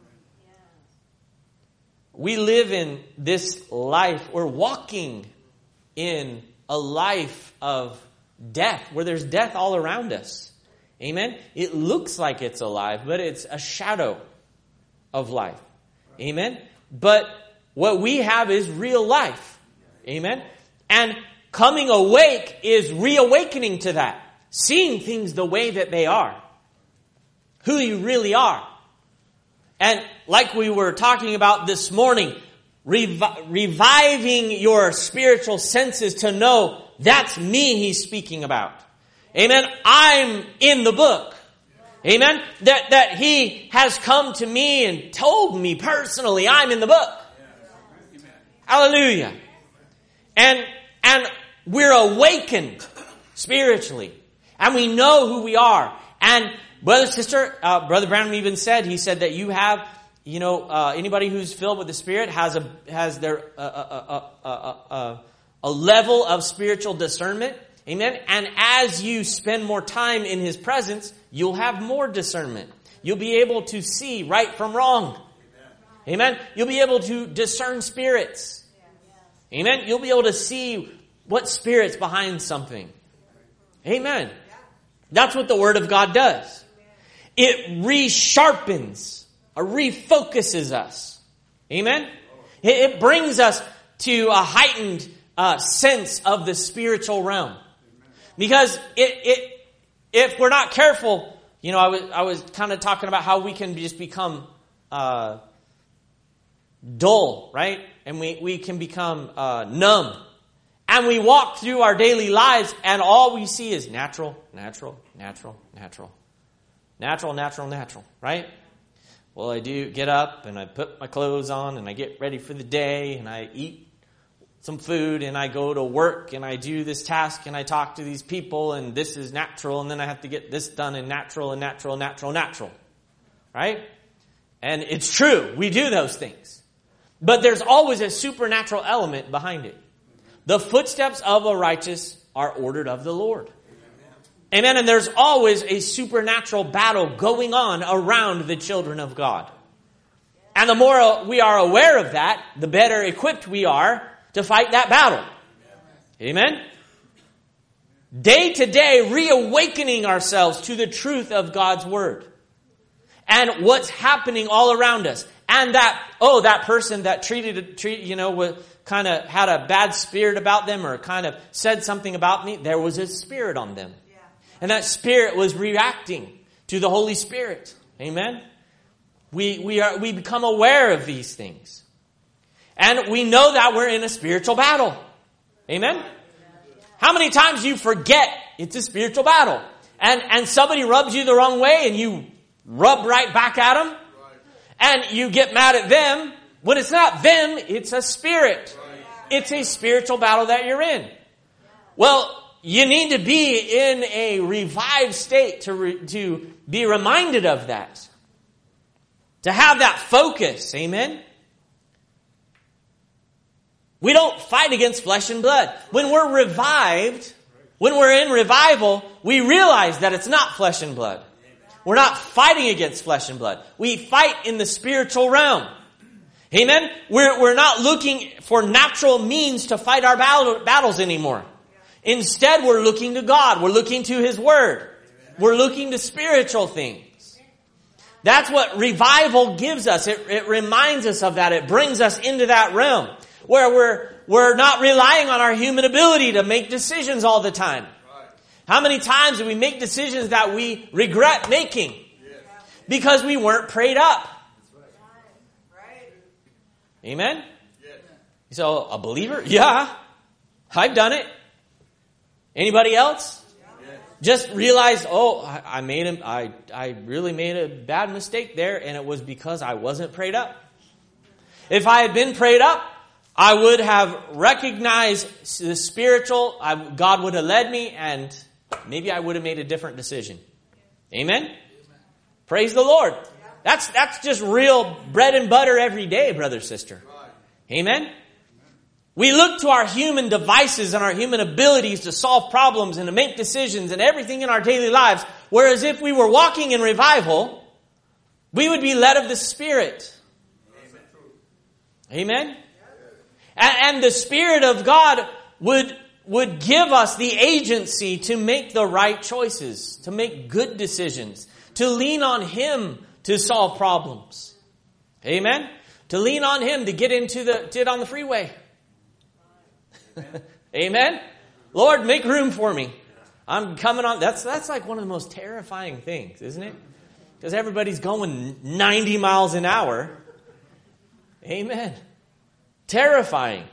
We live in this life. We're walking in a life of death, where there's death all around us. Amen? It looks like it's alive, but it's a shadow of life. Amen? But what we have is real life. Amen? And coming awake is reawakening to that. Seeing things the way that they are. Who you really are. And like we were talking about this morning, Revi- reviving your spiritual senses to know that's me He's speaking about. Amen. I'm in the book. Amen. That, that He has come to me and told me personally I'm in the book. Hallelujah. And, and we're awakened spiritually. And we know who we are. And brother, sister, uh, Brother Branham even said, he said that you have You know, uh, anybody who's filled with the Spirit has a has their uh, uh, uh, uh, uh, a level of spiritual discernment. Amen. And as you spend more time in His presence, you'll have more discernment. You'll be able to see right from wrong. Amen. You'll be able to discern spirits. Amen. You'll be able to see what spirit's behind something. Amen. That's what the Word of God does. It re-sharpens or refocuses us. Amen. It brings us to a heightened uh, sense of the spiritual realm. Because it, it, if we're not careful, you know, I was I was kind of talking about how we can just become uh, dull, right? And we, we can become uh, numb. And we walk through our daily lives and all we see is natural, natural, natural, natural. Natural, natural, natural, right? Well, I do get up and I put my clothes on and I get ready for the day and I eat some food and I go to work and I do this task and I talk to these people and this is natural and then I have to get this done and natural and natural, natural, natural, right? And it's true. We do those things. But there's always a supernatural element behind it. The footsteps of a righteous are ordered of the Lord. Amen. And there's always a supernatural battle going on around the children of God. And the more we are aware of that, the better equipped we are to fight that battle. Amen. Day to day, reawakening ourselves to the truth of God's Word. And what's happening all around us. And that, oh, that person that treated, treat, you know, with, kind of had a bad spirit about them or kind of said something about me, there was a spirit on them. Yeah. And that spirit was reacting to the Holy Spirit. Amen? We, we, are, we become aware of these things. And we know that we're in a spiritual battle. Amen? How many times you forget it's a spiritual battle? And, and somebody rubs you the wrong way and you rub right back at them? And you get mad at them. When it's not them, it's a spirit. It's a spiritual battle that you're in. Well, you need to be in a revived state to, re, to be reminded of that. To have that focus. Amen? We don't fight against flesh and blood. When we're revived, when we're in revival, we realize that it's not flesh and blood. We're not fighting against flesh and blood. We fight in the spiritual realm. Amen? We're, we're not looking for natural means to fight our battle, battles anymore. Instead, we're looking to God. We're looking to His Word. We're looking to spiritual things. That's what revival gives us. It, it reminds us of that. It brings us into that realm where we're, we're not relying on our human ability to make decisions all the time. How many times do we make decisions that we regret making? Because we weren't prayed up. Amen? So, a believer? Yeah. I've done it. Anybody else? Just realized, oh, I, I made him, I, I really made a bad mistake there, and it was because I wasn't prayed up. If I had been prayed up, I would have recognized the spiritual, I, God would have led me, and maybe I would have made a different decision. Amen? Amen. Praise the Lord. That's that's just real bread and butter every day, brother, sister. Amen? We look to our human devices and our human abilities to solve problems and to make decisions and everything in our daily lives. Whereas if we were walking in revival, we would be led of the Spirit. Amen? And, and the Spirit of God would would give us the agency to make the right choices, to make good decisions, to lean on Him to solve problems. Amen? To lean on Him to get into the, get on the freeway. Amen? Lord, make room for me. I'm coming on. That's, that's like one of the most terrifying things, isn't it? Because everybody's going ninety miles an hour. Amen. Terrifying.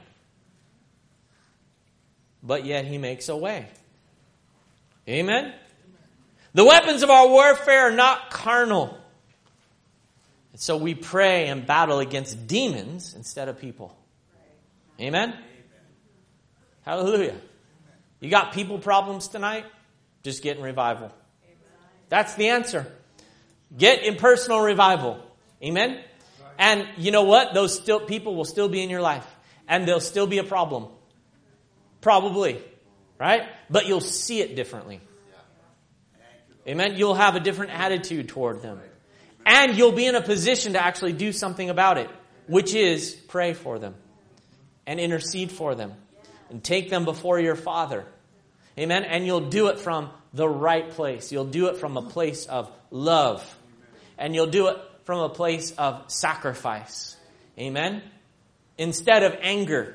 But yet He makes a way. Amen? The weapons of our warfare are not carnal. And so we pray and battle against demons instead of people. Amen? Hallelujah. You got people problems tonight? Just get in revival. That's the answer. Get in personal revival. Amen? And you know what? Those still people will still be in your life. And there'll still be a problem. Probably. Right? But you'll see it differently. Amen? You'll have a different attitude toward them. And you'll be in a position to actually do something about it. Which is pray for them. And intercede for them. and take them before your Father. Amen? And you'll do it from the right place. You'll do it from a place of love. And you'll do it from a place of sacrifice. Amen? Instead of anger.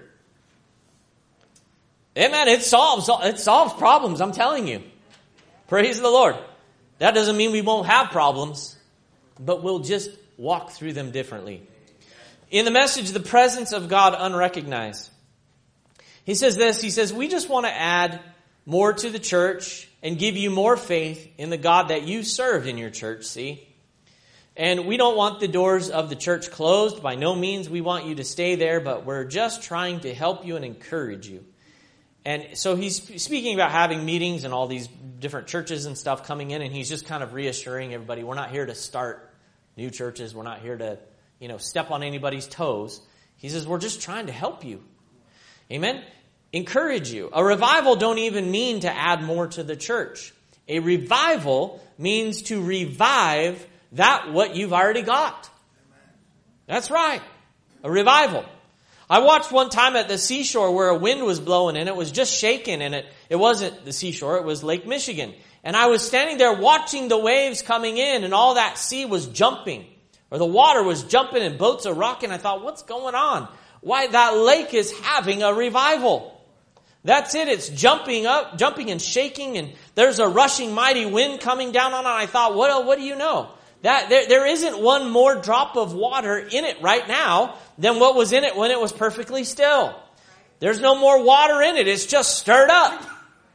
Amen. It solves, it solves problems, I'm telling you. Praise the Lord. That doesn't mean we won't have problems, but we'll just walk through them differently. In the message, the presence of God unrecognized. He says this, he says, we just want to add more to the church and give you more faith in the God that you served in your church, see? And we don't want the doors of the church closed. By no means we want you to stay there, but we're just trying to help you and encourage you. And so he's speaking about having meetings and all these different churches and stuff coming in, and he's just kind of reassuring everybody, we're not here to start new churches. We're not here to, you know, step on anybody's toes. He says, we're just trying to help you. Amen? Encourage you. A revival don't even mean to add more to the church. A revival means to revive that what you've already got. That's right. A revival. I watched one time at the seashore where a wind was blowing and it was just shaking, and it, it wasn't the seashore, it was Lake Michigan. And I was standing there watching the waves coming in, and all that sea was jumping, or the water was jumping and boats are rocking. I thought, what's going on? Why, that lake is having a revival. That's it. It's jumping up, jumping and shaking, and there's a rushing mighty wind coming down on it. I thought, what, what do you know? That there, there isn't one more drop of water in it right now than what was in it when it was perfectly still. There's no more water in it. It's just stirred up.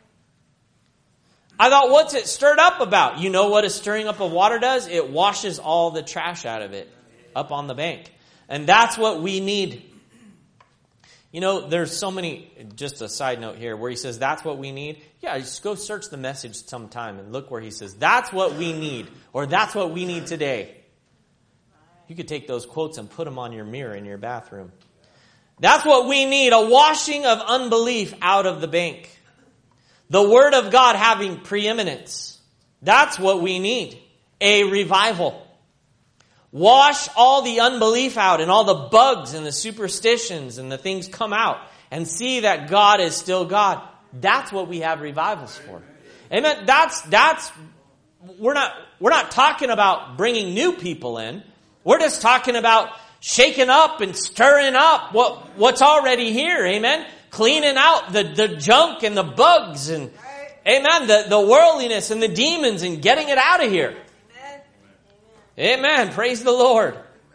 I thought, what's it stirred up about? You know what a stirring up of water does? It washes all the trash out of it up on the bank. And that's what we need. You know, there's so many, just a side note here, where he says, that's what we need. Yeah, just go search the message sometime and look where he says, that's what we need, or that's what we need today. You could take those quotes and put them on your mirror in your bathroom. That's what we need, a washing of unbelief out of the bank. The Word of God having preeminence. That's what we need, a revival. Wash all the unbelief out and all the bugs and the superstitions and the things come out and see that God is still God. That's what we have revivals for. Amen. That's, that's, we're not, we're not talking about bringing new people in. We're just talking about shaking up and stirring up what, what's already here. Amen. Cleaning out the, the junk and the bugs and, amen, the, the worldliness and the demons and getting it out of here. Amen. Praise the Lord.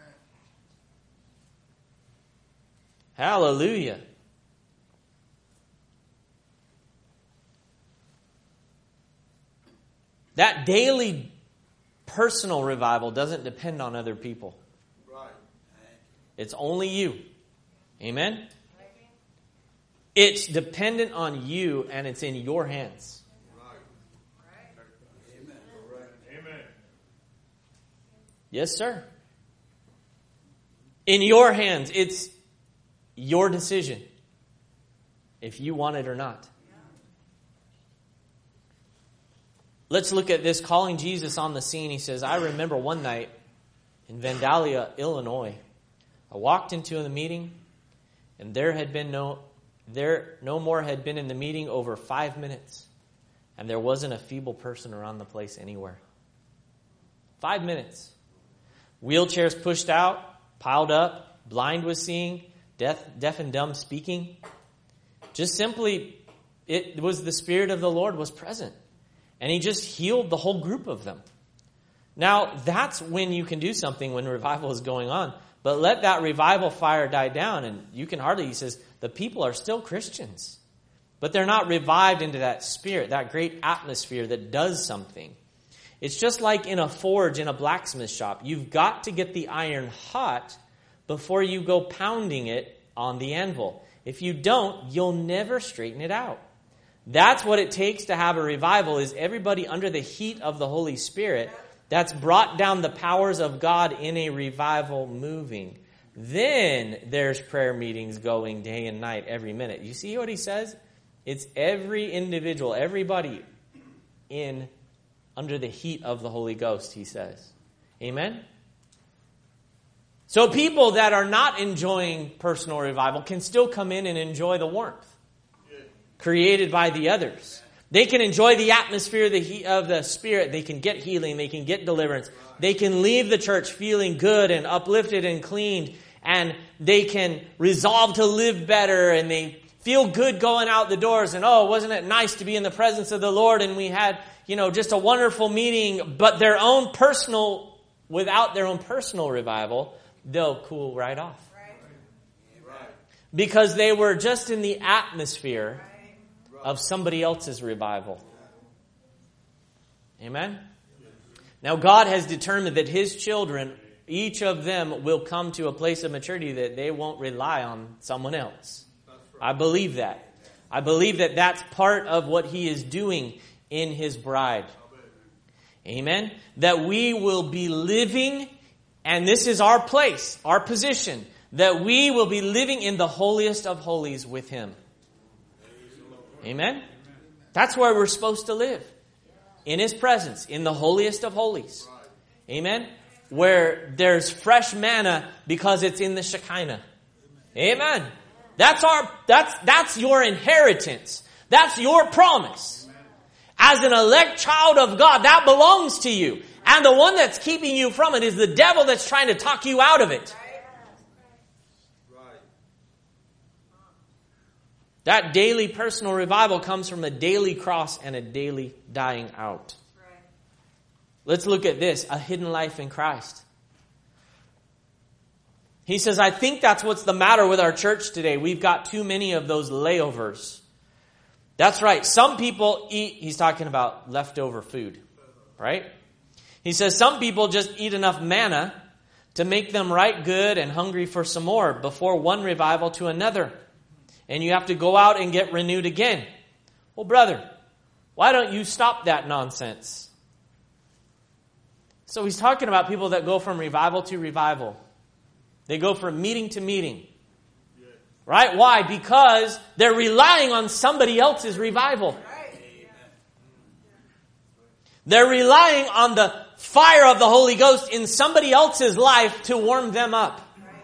Hallelujah. That daily personal revival doesn't depend on other people. It's only you. Amen. It's dependent on you, and it's in your hands. Yes, sir. In your hands. It's your decision if you want it or not. Let's look at this, calling Jesus on the scene. He says, I remember one night in Vandalia, Illinois, I walked into the meeting, and there had been no, there no more had been in the meeting over five minutes, and there wasn't a feeble person around the place anywhere. Five minutes. Wheelchairs pushed out, piled up, blind was seeing, deaf, deaf and dumb speaking. Just simply, it was the Spirit of the Lord was present. And He just healed the whole group of them. Now, that's when you can do something when revival is going on. But let that revival fire die down, and you can hardly, he says, the people are still Christians. But they're not revived into that spirit, that great atmosphere that does something. It's just like in a forge in a blacksmith shop. You've got to get the iron hot before you go pounding it on the anvil. If you don't, you'll never straighten it out. That's what it takes to have a revival, is everybody under the heat of the Holy Spirit that's brought down the powers of God in a revival moving. Then there's prayer meetings going day and night every minute. You see what he says? It's every individual, everybody in under the heat of the Holy Ghost, he says. Amen? So people that are not enjoying personal revival can still come in and enjoy the warmth. created by the others. They can enjoy the atmosphere of the, of the Spirit. They can get healing. They can get deliverance. They can leave the church feeling good and uplifted and cleaned. And they can resolve to live better. And they feel good going out the doors. And oh, wasn't it nice to be in the presence of the Lord? And we had, you know, just a wonderful meeting. But their own personal, without their own personal revival, they'll cool right off. Because they were just in the atmosphere of somebody else's revival. Amen? Now God has determined that His children, each of them will come to a place of maturity that they won't rely on someone else. I believe that. I believe that that's part of what He is doing in His bride. Amen? That we will be living, and this is our place, our position, that we will be living in the holiest of holies with Him. Amen? That's where we're supposed to live. In His presence, in the holiest of holies. Amen? Where there's fresh manna because it's in the Shekinah. Amen. That's our, that's, that's your inheritance. That's your promise. As an elect child of God, that belongs to you. And the one that's keeping you from it is the devil that's trying to talk you out of it. That daily personal revival comes from a daily cross and a daily dying out. Right. Let's look at this, a hidden life in Christ. He says, I think that's what's the matter with our church today. We've got too many of those layovers. That's right. Some people eat, he's talking about leftover food, right? He says some people just eat enough manna to make them right good and hungry for some more before one revival to another. And you have to go out and get renewed again. Well, brother, why don't you stop that nonsense? So he's talking about people that go from revival to revival. They go from meeting to meeting. Right? Why? Because they're relying on somebody else's revival. They're relying on the fire of the Holy Ghost in somebody else's life to warm them up.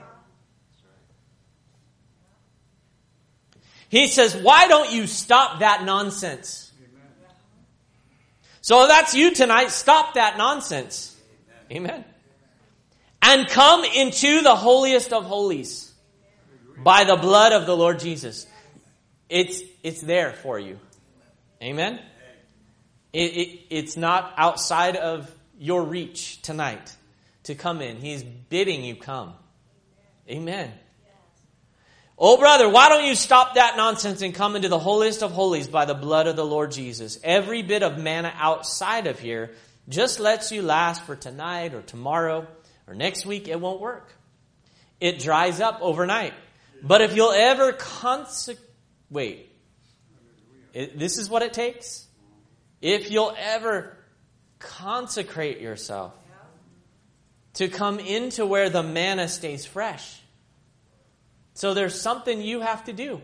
He says, why don't you stop that nonsense? So if that's you tonight, stop that nonsense. Amen. And come into the holiest of holies by the blood of the Lord Jesus. It's, it's there for you. Amen. It, it, it's not outside of your reach tonight to come in. He's bidding you come. Amen. Oh, brother, why don't you stop that nonsense and come into the holiest of holies by the blood of the Lord Jesus? Every bit of manna outside of here just lets you last for tonight or tomorrow or next week. It won't work. It dries up overnight. But if you'll ever consecrate, wait, it, this is what it takes. If you'll ever consecrate yourself to come into where the manna stays fresh. So there's something you have to do.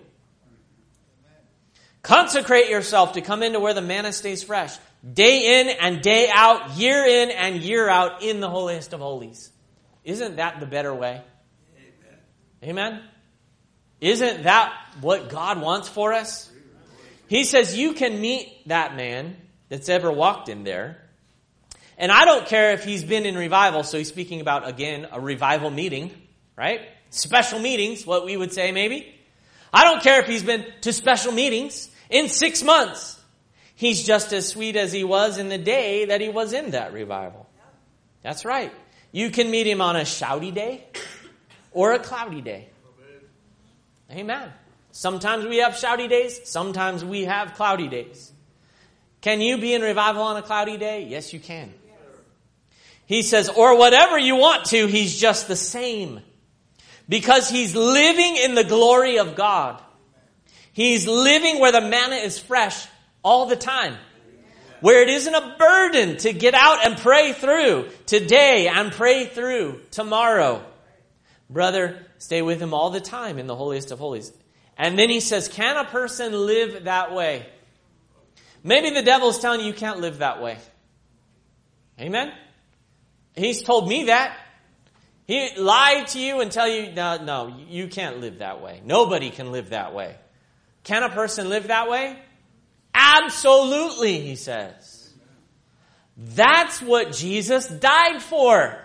Consecrate yourself to come into where the manna stays fresh. Day in and day out, year in and year out in the holiest of holies. Isn't that the better way? Amen. Amen? Isn't that what God wants for us? He says you can meet that man that's ever walked in there. And I don't care if he's been in revival. So he's speaking about, again, a revival meeting, right? Special meetings, what we would say maybe. I don't care if he's been to special meetings in six months. He's just as sweet as he was in the day that he was in that revival. That's right. You can meet him on a shouty day or a cloudy day. Amen. Sometimes we have shouty days. Sometimes we have cloudy days. Can you be in revival on a cloudy day? Yes, you can. He says, or whatever you want to, he's just the same. Because he's living in the glory of God. He's living where the manna is fresh all the time. Where it isn't a burden to get out and pray through today and pray through tomorrow. Brother, stay with him all the time in the holiest of holies. And then he says, can a person live that way? Maybe the devil's telling you you can't live that way. Amen? He's told me that. He lied to you and tell you, no, no, you can't live that way. Nobody can live that way. Can a person live that way? Absolutely, he says. That's what Jesus died for.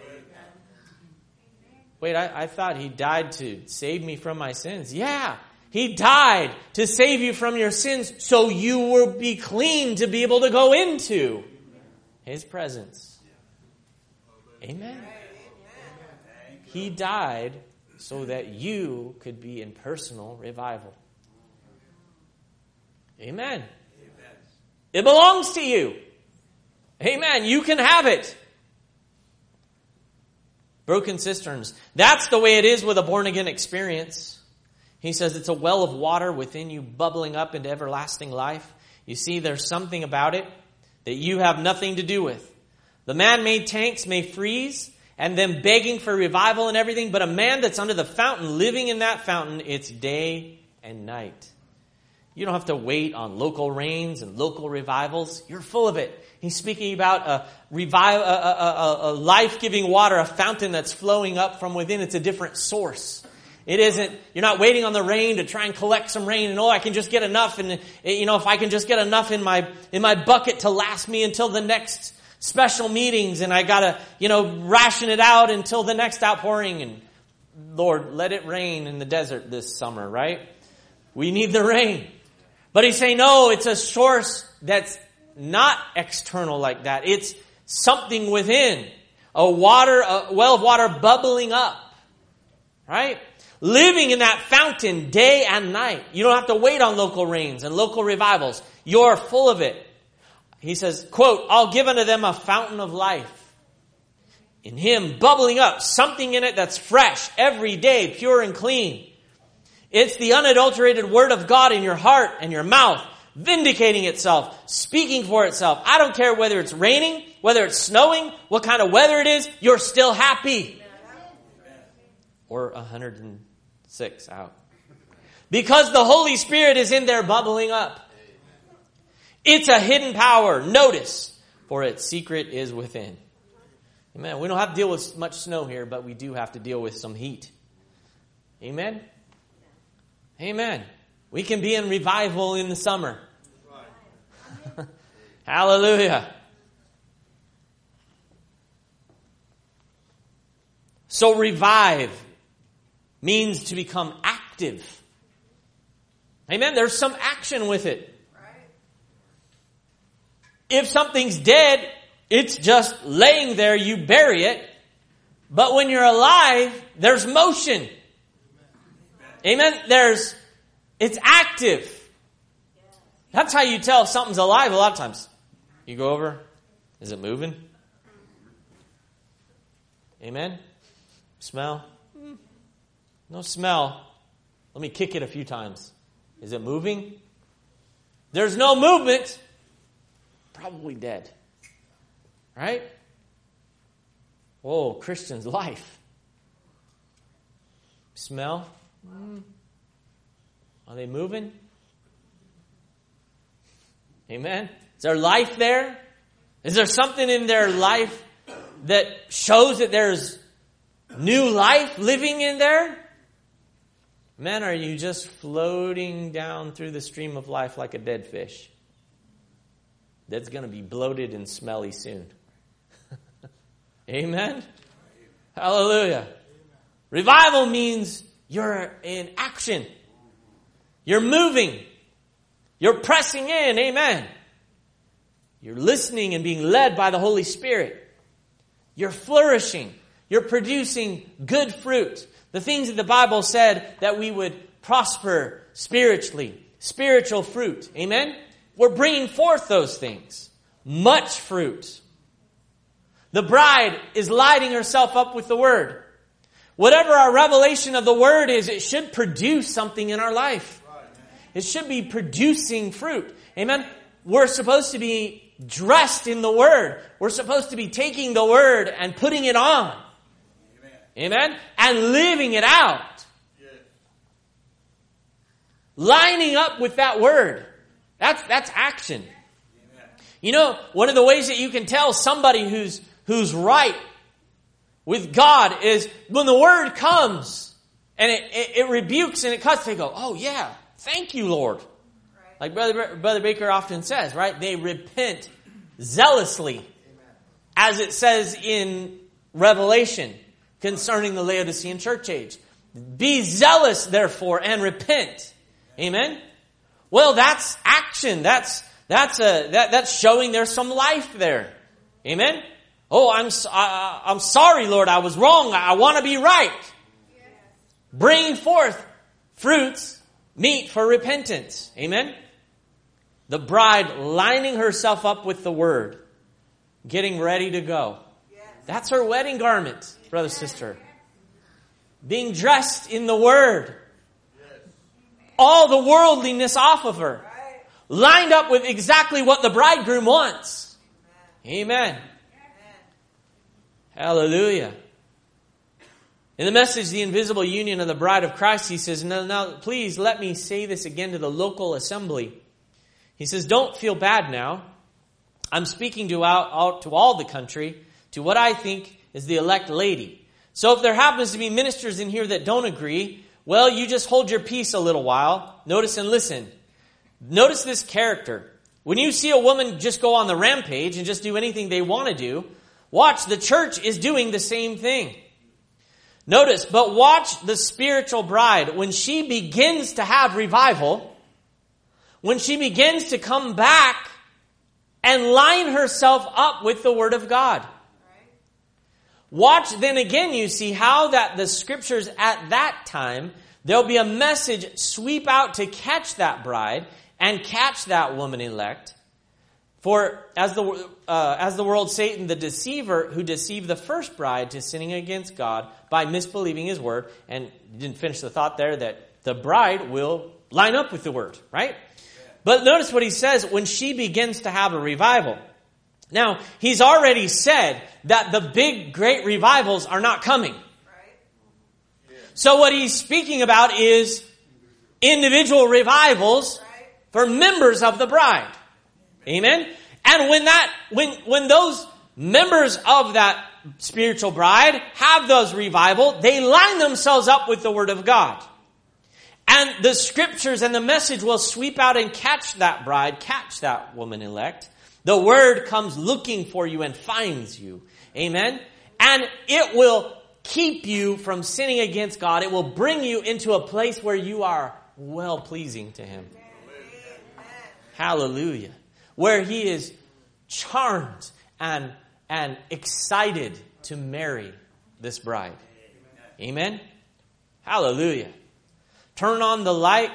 Wait, I, I thought he died to save me from my sins. Yeah, he died to save you from your sins so you will be clean to be able to go into his presence. Amen. He died so that you could be in personal revival. Amen. It belongs to you. Amen. You can have it. Broken cisterns. That's the way it is with a born-again experience. He says it's a well of water within you bubbling up into everlasting life. You see, there's something about it that you have nothing to do with. The man-made tanks may freeze and them begging for revival and everything, but a man that's under the fountain, living in that fountain, it's day and night. You don't have to wait on local rains and local revivals. You're full of it. He's speaking about a, revive, a, a, a, a life-giving water, a fountain that's flowing up from within. It's a different source. It isn't, you're not waiting on the rain to try and collect some rain and, oh, I can just get enough. And, you know, if I can just get enough in my, in my bucket to last me until the next special meetings, and I gotta, you know, ration it out until the next outpouring. And Lord, let it rain in the desert this summer, right? We need the rain. But he's saying, no, it's a source that's not external like that. It's something within. A water, a well of water bubbling up. Right? Living in that fountain day and night. You don't have to wait on local rains and local revivals. You're full of it. He says, quote, I'll give unto them a fountain of life. In him bubbling up, something in it that's fresh every day, pure and clean. It's the unadulterated word of God in your heart and your mouth, vindicating itself, speaking for itself. I don't care whether it's raining, whether it's snowing, what kind of weather it is, you're still happy. Or one hundred six out. Because the Holy Spirit is in there bubbling up. It's a hidden power. Notice, for its secret is within. Amen. We don't have to deal with much snow here, but we do have to deal with some heat. Amen. Amen. We can be in revival in the summer. Hallelujah. So revive means to become active. Amen. There's some action with it. If something's dead, it's just laying there, you bury it. But when you're alive, there's motion. Amen. There's, it's active. That's how you tell if something's alive a lot of times. You go over, is it moving? Amen. Smell? No smell. Let me kick it a few times. Is it moving? There's no movement. Probably dead. Right? Whoa, Christian's life. Smell? Mm. Are they moving? Amen. Is there life there? Is there something in their life that shows that there's new life living in there? Man, are you just floating down through the stream of life like a dead fish? That's going to be bloated and smelly soon. Amen? Hallelujah. Revival means you're in action. You're moving. You're pressing in. Amen. You're listening and being led by the Holy Spirit. You're flourishing. You're producing good fruit. The things that the Bible said that we would prosper spiritually. Spiritual fruit. Amen? We're bringing forth those things. Much fruit. The bride is lighting herself up with the Word. Whatever our revelation of the Word is, it should produce something in our life. It should be producing fruit. Amen? We're supposed to be dressed in the Word. We're supposed to be taking the Word and putting it on. Amen? Amen? And living it out. Yes. Lining up with that Word. That's, that's action. Amen. You know, one of the ways that you can tell somebody who's, who's right with God is when the Word comes and it, it, it rebukes and it cuts, they go, oh yeah, Thank you, Lord. Like Brother, Brother Baker often says, right? They repent zealously, as it says in Revelation concerning the Laodicean church age. Be zealous, therefore, and repent. Amen? Well, that's action. That's that's a that, that's showing there's some life there. Amen? Oh, I'm uh, I'm sorry, Lord. I was wrong. I, I want to be right. Yes. Bringing forth fruits, meet for repentance. Amen? The bride lining herself up with the word, getting ready to go. Yes. That's her wedding garment, brother, sister. Being dressed in the word. Yes. All the worldliness off of her. Right. Lined up with exactly what the bridegroom wants. Amen. Amen. Hallelujah. In the message, The Invisible Union of the Bride of Christ, he says, now, now, please let me say this again to the local assembly. He says, don't feel bad now. I'm speaking to, out, out to all the country, to what I think is the elect lady. So if there happens to be ministers in here that don't agree, well, you just hold your peace a little while. Notice and listen. Notice this character. When you see a woman just go on the rampage and just do anything they want to do, watch, the church is doing the same thing. Notice, but watch the spiritual bride. When she begins to have revival, when she begins to come back and line herself up with the Word of God. Watch then again, you see how that the scriptures at that time, there'll be a message sweep out to catch that bride and catch that woman elect. For as the uh, as the world, Satan, the deceiver, who deceived the first bride to sinning against God by misbelieving his word, and didn't finish the thought there that the bride will line up with the word, right? But notice what he says when she begins to have a revival. Now, he's already said that the big, great revivals are not coming. So what he's speaking about is individual revivals for members of the bride. Amen? And when that, when, when those members of that spiritual bride have those revival, they line themselves up with the Word of God. And the scriptures and the message will sweep out and catch that bride, catch that woman elect. The word comes looking for you and finds you. Amen? And it will keep you from sinning against God. It will bring you into a place where you are well-pleasing to Him. Amen. Hallelujah. Where He is charmed and, and excited to marry this bride. Amen? Hallelujah. Turn on the light.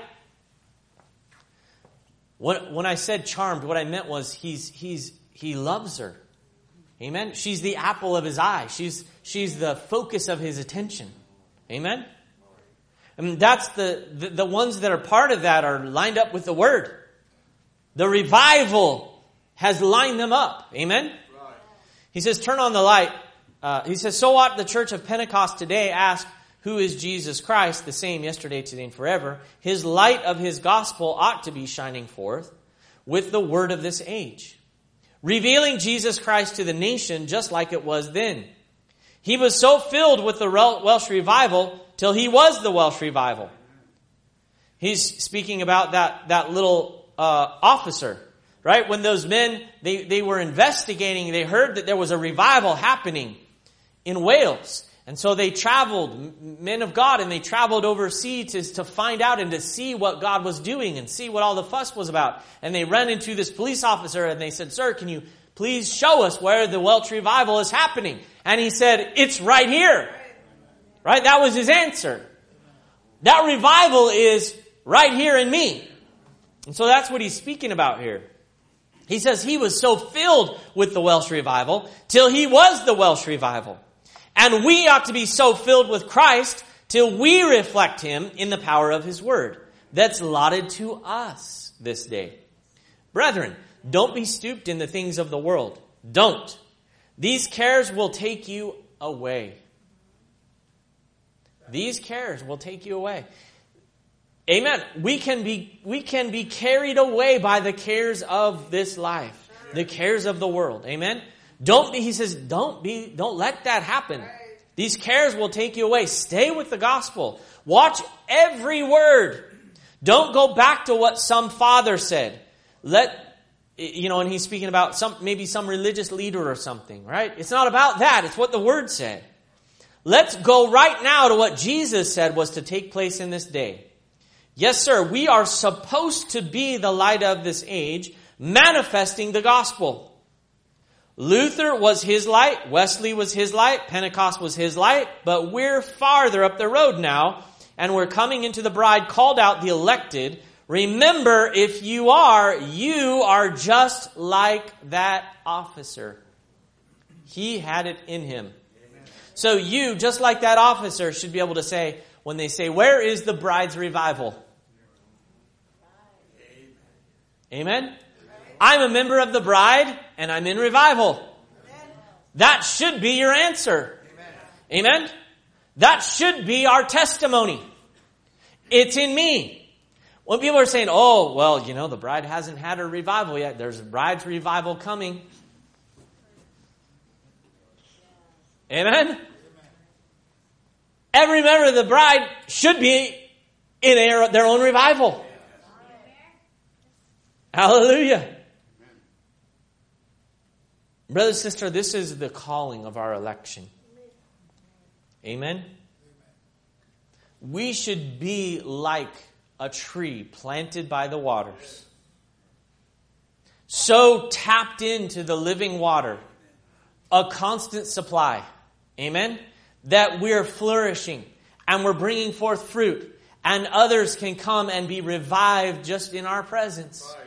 When, when I said charmed, what I meant was he's he's he loves her. Amen? She's the apple of his eye. She's she's the focus of his attention. Amen? I mean, that's the, the, the ones that are part of that are lined up with the Word. The revival has lined them up. Amen? Right. He says, turn on the light. Uh, he says, so ought the church of Pentecost today ask, who is Jesus Christ, the same yesterday, today, and forever? His light of His gospel ought to be shining forth with the word of this age, revealing Jesus Christ to the nation just like it was then. He was so filled with the Welsh revival till he was the Welsh revival. He's speaking about that, that little uh, officer, right? When those men, they, they were investigating, they heard that there was a revival happening in Wales. And so they traveled, men of God, and they traveled overseas to, to find out and to see what God was doing and see what all the fuss was about. And they ran into this police officer and they said, sir, can you please show us where the Welsh revival is happening? And he said, it's right here. Right? That was his answer. That revival is right here in me. And so that's what he's speaking about here. He says he was so filled with the Welsh revival till he was the Welsh revival. And we ought to be so filled with Christ till we reflect Him in the power of His Word. That's allotted to us this day. Brethren, don't be stooped in the things of the world. Don't. These cares will take you away. These cares will take you away. Amen. We can be, we can be carried away by the cares of this life. The cares of the world. Amen. Don't be, he says, don't be, don't let that happen. These cares will take you away. Stay with the gospel. Watch every word. Don't go back to what some father said. Let, you know, and he's speaking about some, maybe some religious leader or something, right? It's not about that. It's what the Word said. Let's go right now to what Jesus said was to take place in this day. Yes, sir, we are supposed to be the light of this age, manifesting the gospel. Luther was his light, Wesley was his light, Pentecost was his light, but we're farther up the road now, and we're coming into the bride, called out, the elected. Remember, if you are, you are just like that officer. He had it in him. So you, just like that officer, should be able to say, when they say, where is the bride's revival? Amen? I'm a member of the bride, and I'm in revival. That should be your answer. Amen? That should be our testimony. It's in me. When people are saying, oh, well, you know, the bride hasn't had her revival yet. There's a bride's revival coming. Amen? Every member of the bride should be in their own revival. Hallelujah. Brother, sister, this is the calling of our election. Amen? We should be like a tree planted by the waters. So tapped into the living water. A constant supply. Amen? That we're flourishing and we're bringing forth fruit. And others can come and be revived just in our presence.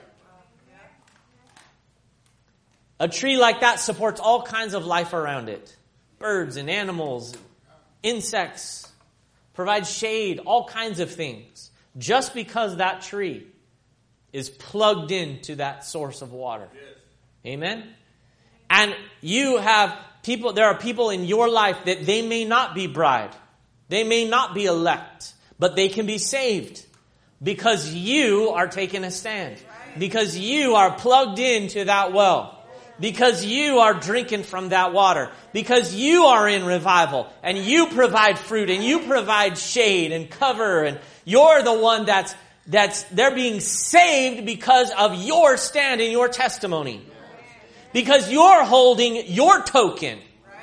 A tree like that supports all kinds of life around it. Birds and animals, insects, provides shade, all kinds of things. Just because that tree is plugged into that source of water. Yes. Amen? And you have people, there are people in your life that they may not be bride. They may not be elect, but they can be saved because you are taking a stand. Because you are plugged into that well. Because you are drinking from that water. Because you are in revival. And you provide fruit. And you provide shade and cover. And you're the one that's, that's, they're being saved because of your stand and your testimony. Because you're holding your token.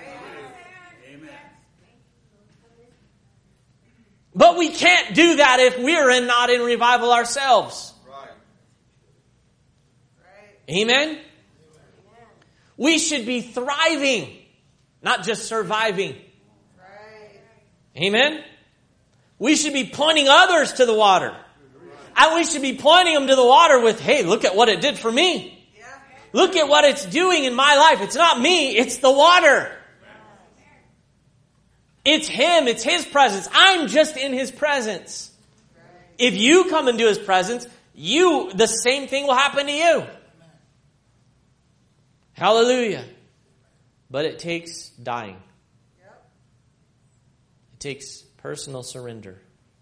But we can't do that if we're in, not in revival ourselves. Amen? We should be thriving, not just surviving. Right. Amen? We should be pointing others to the water. And we should be pointing them to the water with, hey, look at what it did for me. Yeah. Look at what it's doing in my life. It's not me, it's the water. It's Him, it's His presence. I'm just in His presence. If you come into His presence, you, the same thing will happen to you. Hallelujah. But it takes dying. Yep. It takes personal surrender.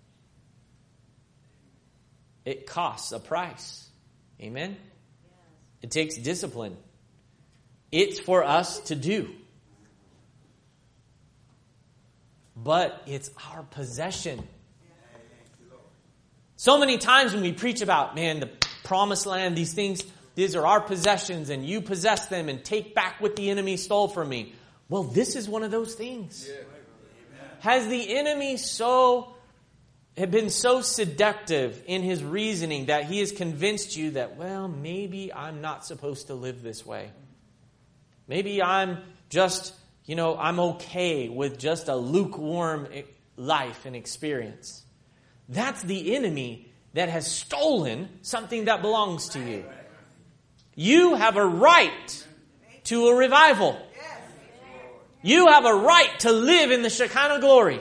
It costs a price. Amen? Yes. It takes discipline. It's for us to do. But it's our possession. So many times when we preach about, man, the promised land, these things, these are our possessions and you possess them and take back what the enemy stole from me. Well, this is one of those things. Yeah. Has the enemy so have been so seductive in his reasoning that he has convinced you that, well, maybe I'm not supposed to live this way. Maybe I'm just, you know, I'm okay with just a lukewarm life and experience. That's the enemy that has stolen something that belongs to you. You have a right to a revival. You have a right to live in the Shekinah glory.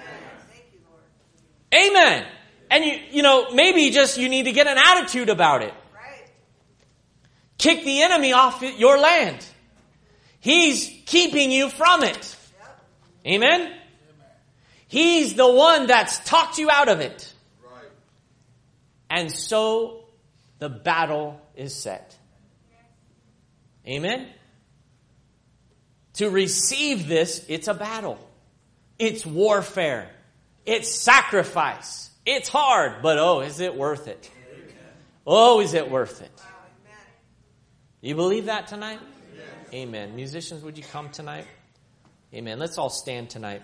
Amen. And you, you know, maybe just you need to get an attitude about it. Kick the enemy off your land. He's keeping you from it. Amen. He's the one that's talked you out of it. And so the battle is set. Amen? To receive this, it's a battle. It's warfare. It's sacrifice. It's hard, but oh, is it worth it? Oh, is it worth it? You believe that tonight? Amen. Musicians, would you come tonight? Amen. Let's all stand tonight.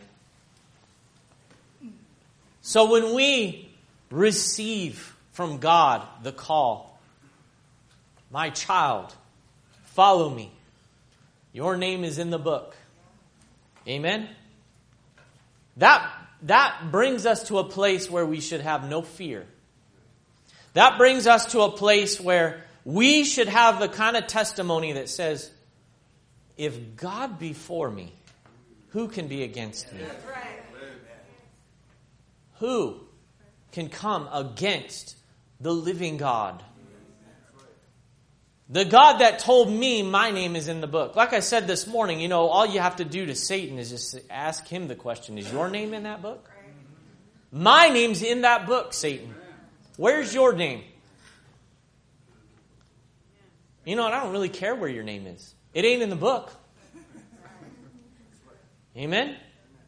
So when we receive from God the call, my child, follow me. Your name is in the book. Amen. That, that brings us to a place where we should have no fear. That brings us to a place where we should have the kind of testimony that says, if God be for me, who can be against me? Who can come against the living God? The God that told me my name is in the book. Like I said this morning, you know, all you have to do to Satan is just ask him the question, is your name in that book? My name's in that book, Satan. Where's your name? You know what? I don't really care where your name is. It ain't in the book. Amen?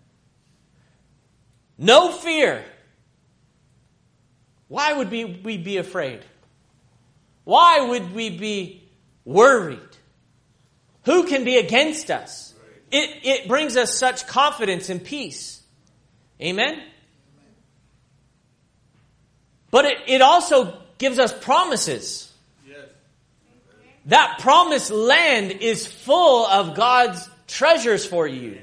No fear. Why would we, we be afraid? Why would we be worried? Who can be against us? It, it brings us such confidence and peace. Amen? But it, it also gives us promises. Yes. That promised land is full of God's treasures for you.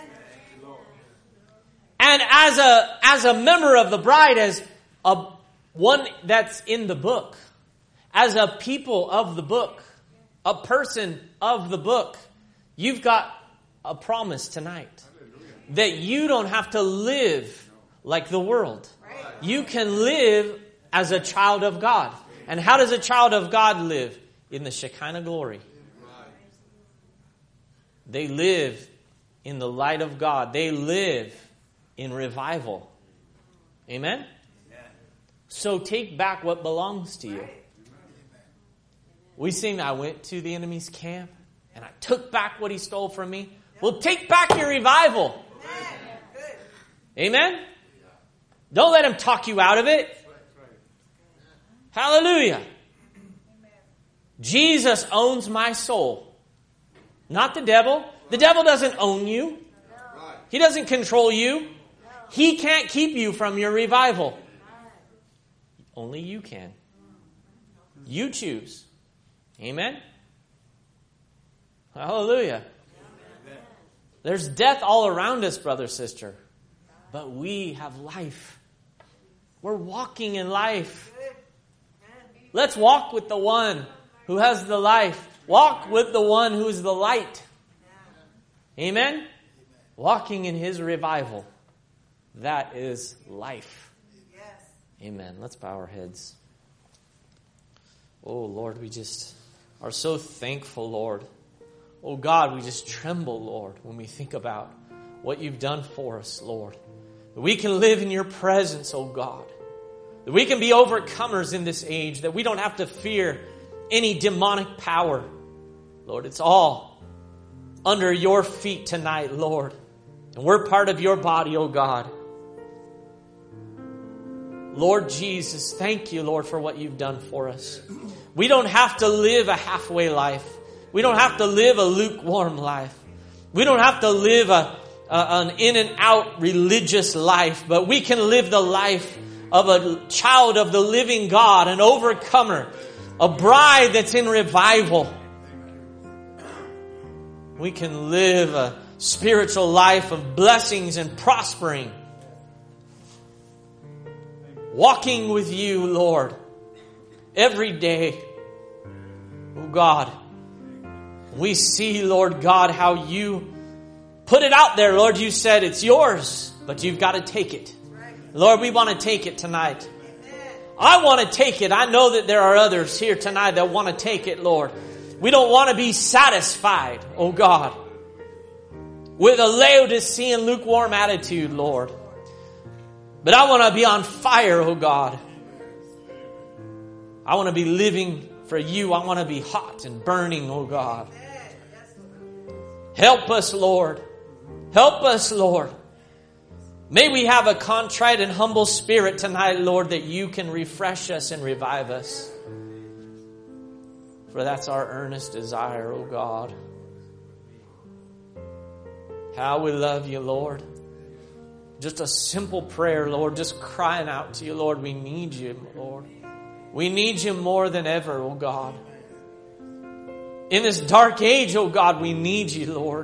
And as a, as a member of the bride, as a one that's in the book, as a people of the book, a person of the book, you've got a promise tonight that you don't have to live like the world. You can live as a child of God. And how does a child of God live? In the Shekinah glory. They live in the light of God. They live in revival. Amen? So take back what belongs to you. We sing, I went to the enemy's camp and I took back what he stole from me. Well, take back your revival. Amen? Don't let him talk you out of it. Hallelujah. Jesus owns my soul. Not the devil. The devil doesn't own you. He doesn't control you. He can't keep you from your revival. Only you can. You choose. Amen? Hallelujah. There's death all around us, brother, sister. But we have life. We're walking in life. Let's walk with the one who has the life. Walk with the one who is the light. Amen? Walking in his revival. That is life. Amen. Let's bow our heads. Oh, Lord, we just are so thankful, Lord. Oh, God, we just tremble, Lord, when we think about what you've done for us, Lord. That we can live in your presence, oh God. That we can be overcomers in this age. That we don't have to fear any demonic power. Lord, it's all under your feet tonight, Lord. And we're part of your body, oh God. Lord Jesus, thank you, Lord, for what you've done for us. We don't have to live a halfway life. We don't have to live a lukewarm life. We don't have to live a, a, an in and out religious life, but we can live the life of a child of the living God, an overcomer, a bride that's in revival. We can live a spiritual life of blessings and prospering. Walking with you, Lord, every day. Oh God, we see, Lord God, how you put it out there. Lord, you said it's yours, but you've got to take it. Lord, we want to take it tonight. I want to take it. I know that there are others here tonight that want to take it, Lord. We don't want to be satisfied, oh God, with a Laodicean lukewarm attitude, Lord. But I want to be on fire, oh God. I want to be living for you. I want to be hot and burning, oh God. Help us, Lord. Help us, Lord. May we have a contrite and humble spirit tonight, Lord, that you can refresh us and revive us. For that's our earnest desire, oh God. How we love you, Lord. Just a simple prayer, Lord, just crying out to you, Lord. We need you, Lord. We need you more than ever, oh God. In this dark age, oh God, we need you, Lord.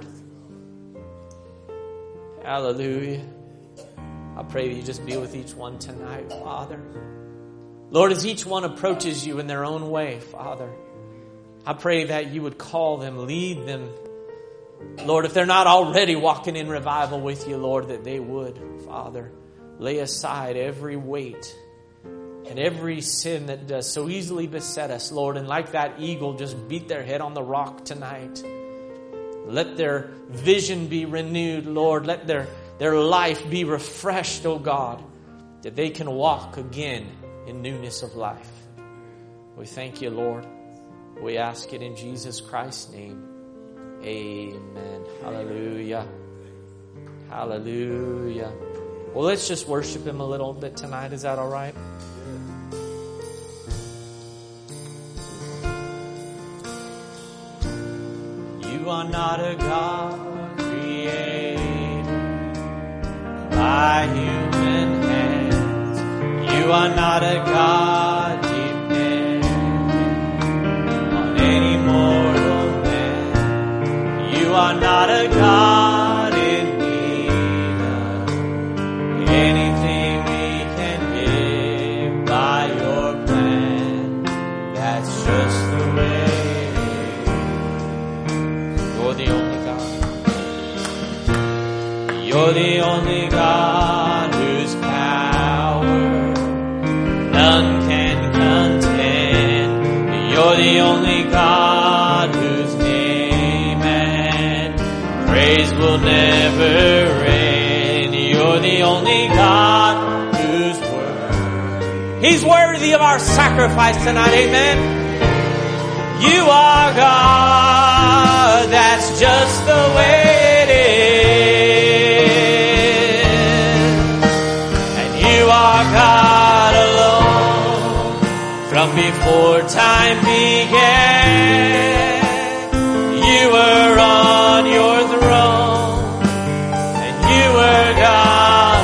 Hallelujah. I pray that you just be with each one tonight, Father. Lord, as each one approaches you in their own way, Father, I pray that you would call them, lead them. Lord, if they're not already walking in revival with you, Lord, that they would, Father, lay aside every weight and every sin that does so easily beset us, Lord, and like that eagle, just beat their head on the rock tonight. Let their vision be renewed, Lord. Let their, their life be refreshed, oh God, that they can walk again in newness of life. We thank you, Lord. We ask it in Jesus Christ's name. Amen. Hallelujah. Hallelujah. Well, let's just worship him a little bit tonight. Is that all right? You are not a God created by human hands. You are not a God dependent on any mortal man. You are not a God in need of anything we can give by your plan. That's just the way. You're the only God. You're the only God whose power none can contend. You're the only God whose name and praise will never end. You're the only God who's worthy. He's worthy of our sacrifice tonight, amen. You are God, that's just the way it is. And you are God alone from before time began. You were on your throne and you were God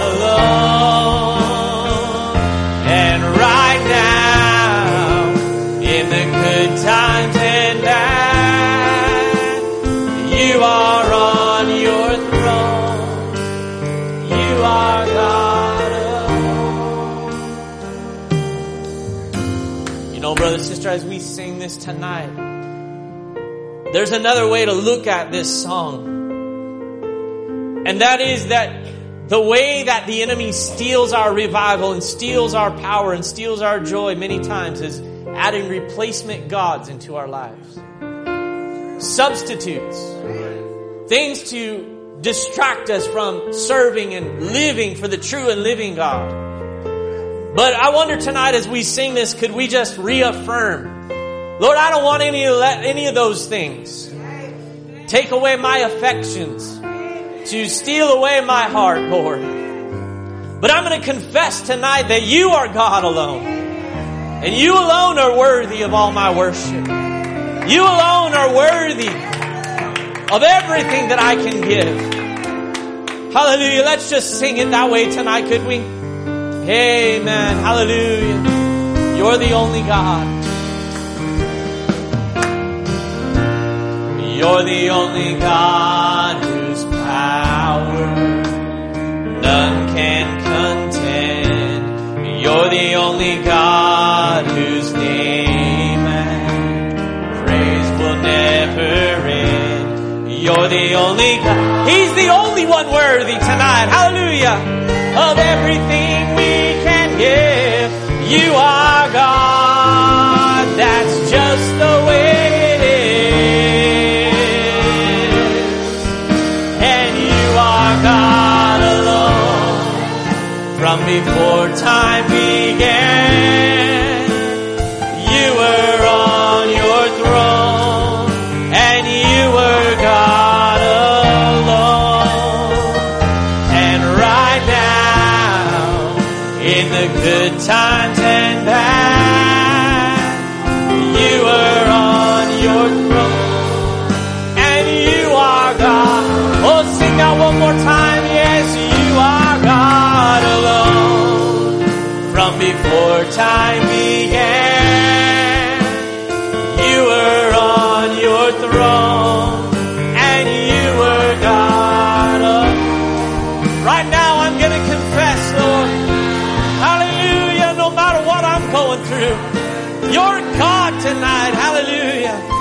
alone. And right now, in the good times and bad, you are on your throne. You are God alone. You know, brother, sister, as we sing this tonight, there's another way to look at this song. And that is that the way that the enemy steals our revival and steals our power and steals our joy many times is adding replacement gods into our lives. Substitutes. Things to distract us from serving and living for the true and living God. But I wonder tonight as we sing this, could we just reaffirm, Lord, I don't want any of that, any of those things. Take away my affections, to steal away my heart, Lord. But I'm going to confess tonight that you are God alone. And you alone are worthy of all my worship. You alone are worthy of everything that I can give. Hallelujah. Let's just sing it that way tonight, could we? Amen. Hallelujah. You're the only God. You're the only God whose power none can contend. You're the only God whose name and praise will never end. You're the only God. He's the only one worthy tonight. Hallelujah. Of everything we can give. You are God. That's just the way it is. And you are God alone from before time began. You were on your throne and you were God alone. And right now times and past, you were on your throne, and you are God. Oh, sing that one more time. Yes, you are God alone. From before time began, you were on your throne, and you were God alone. Right now I'm going to confess, Lord, hallelujah, no matter what I'm going through, you're God tonight, hallelujah.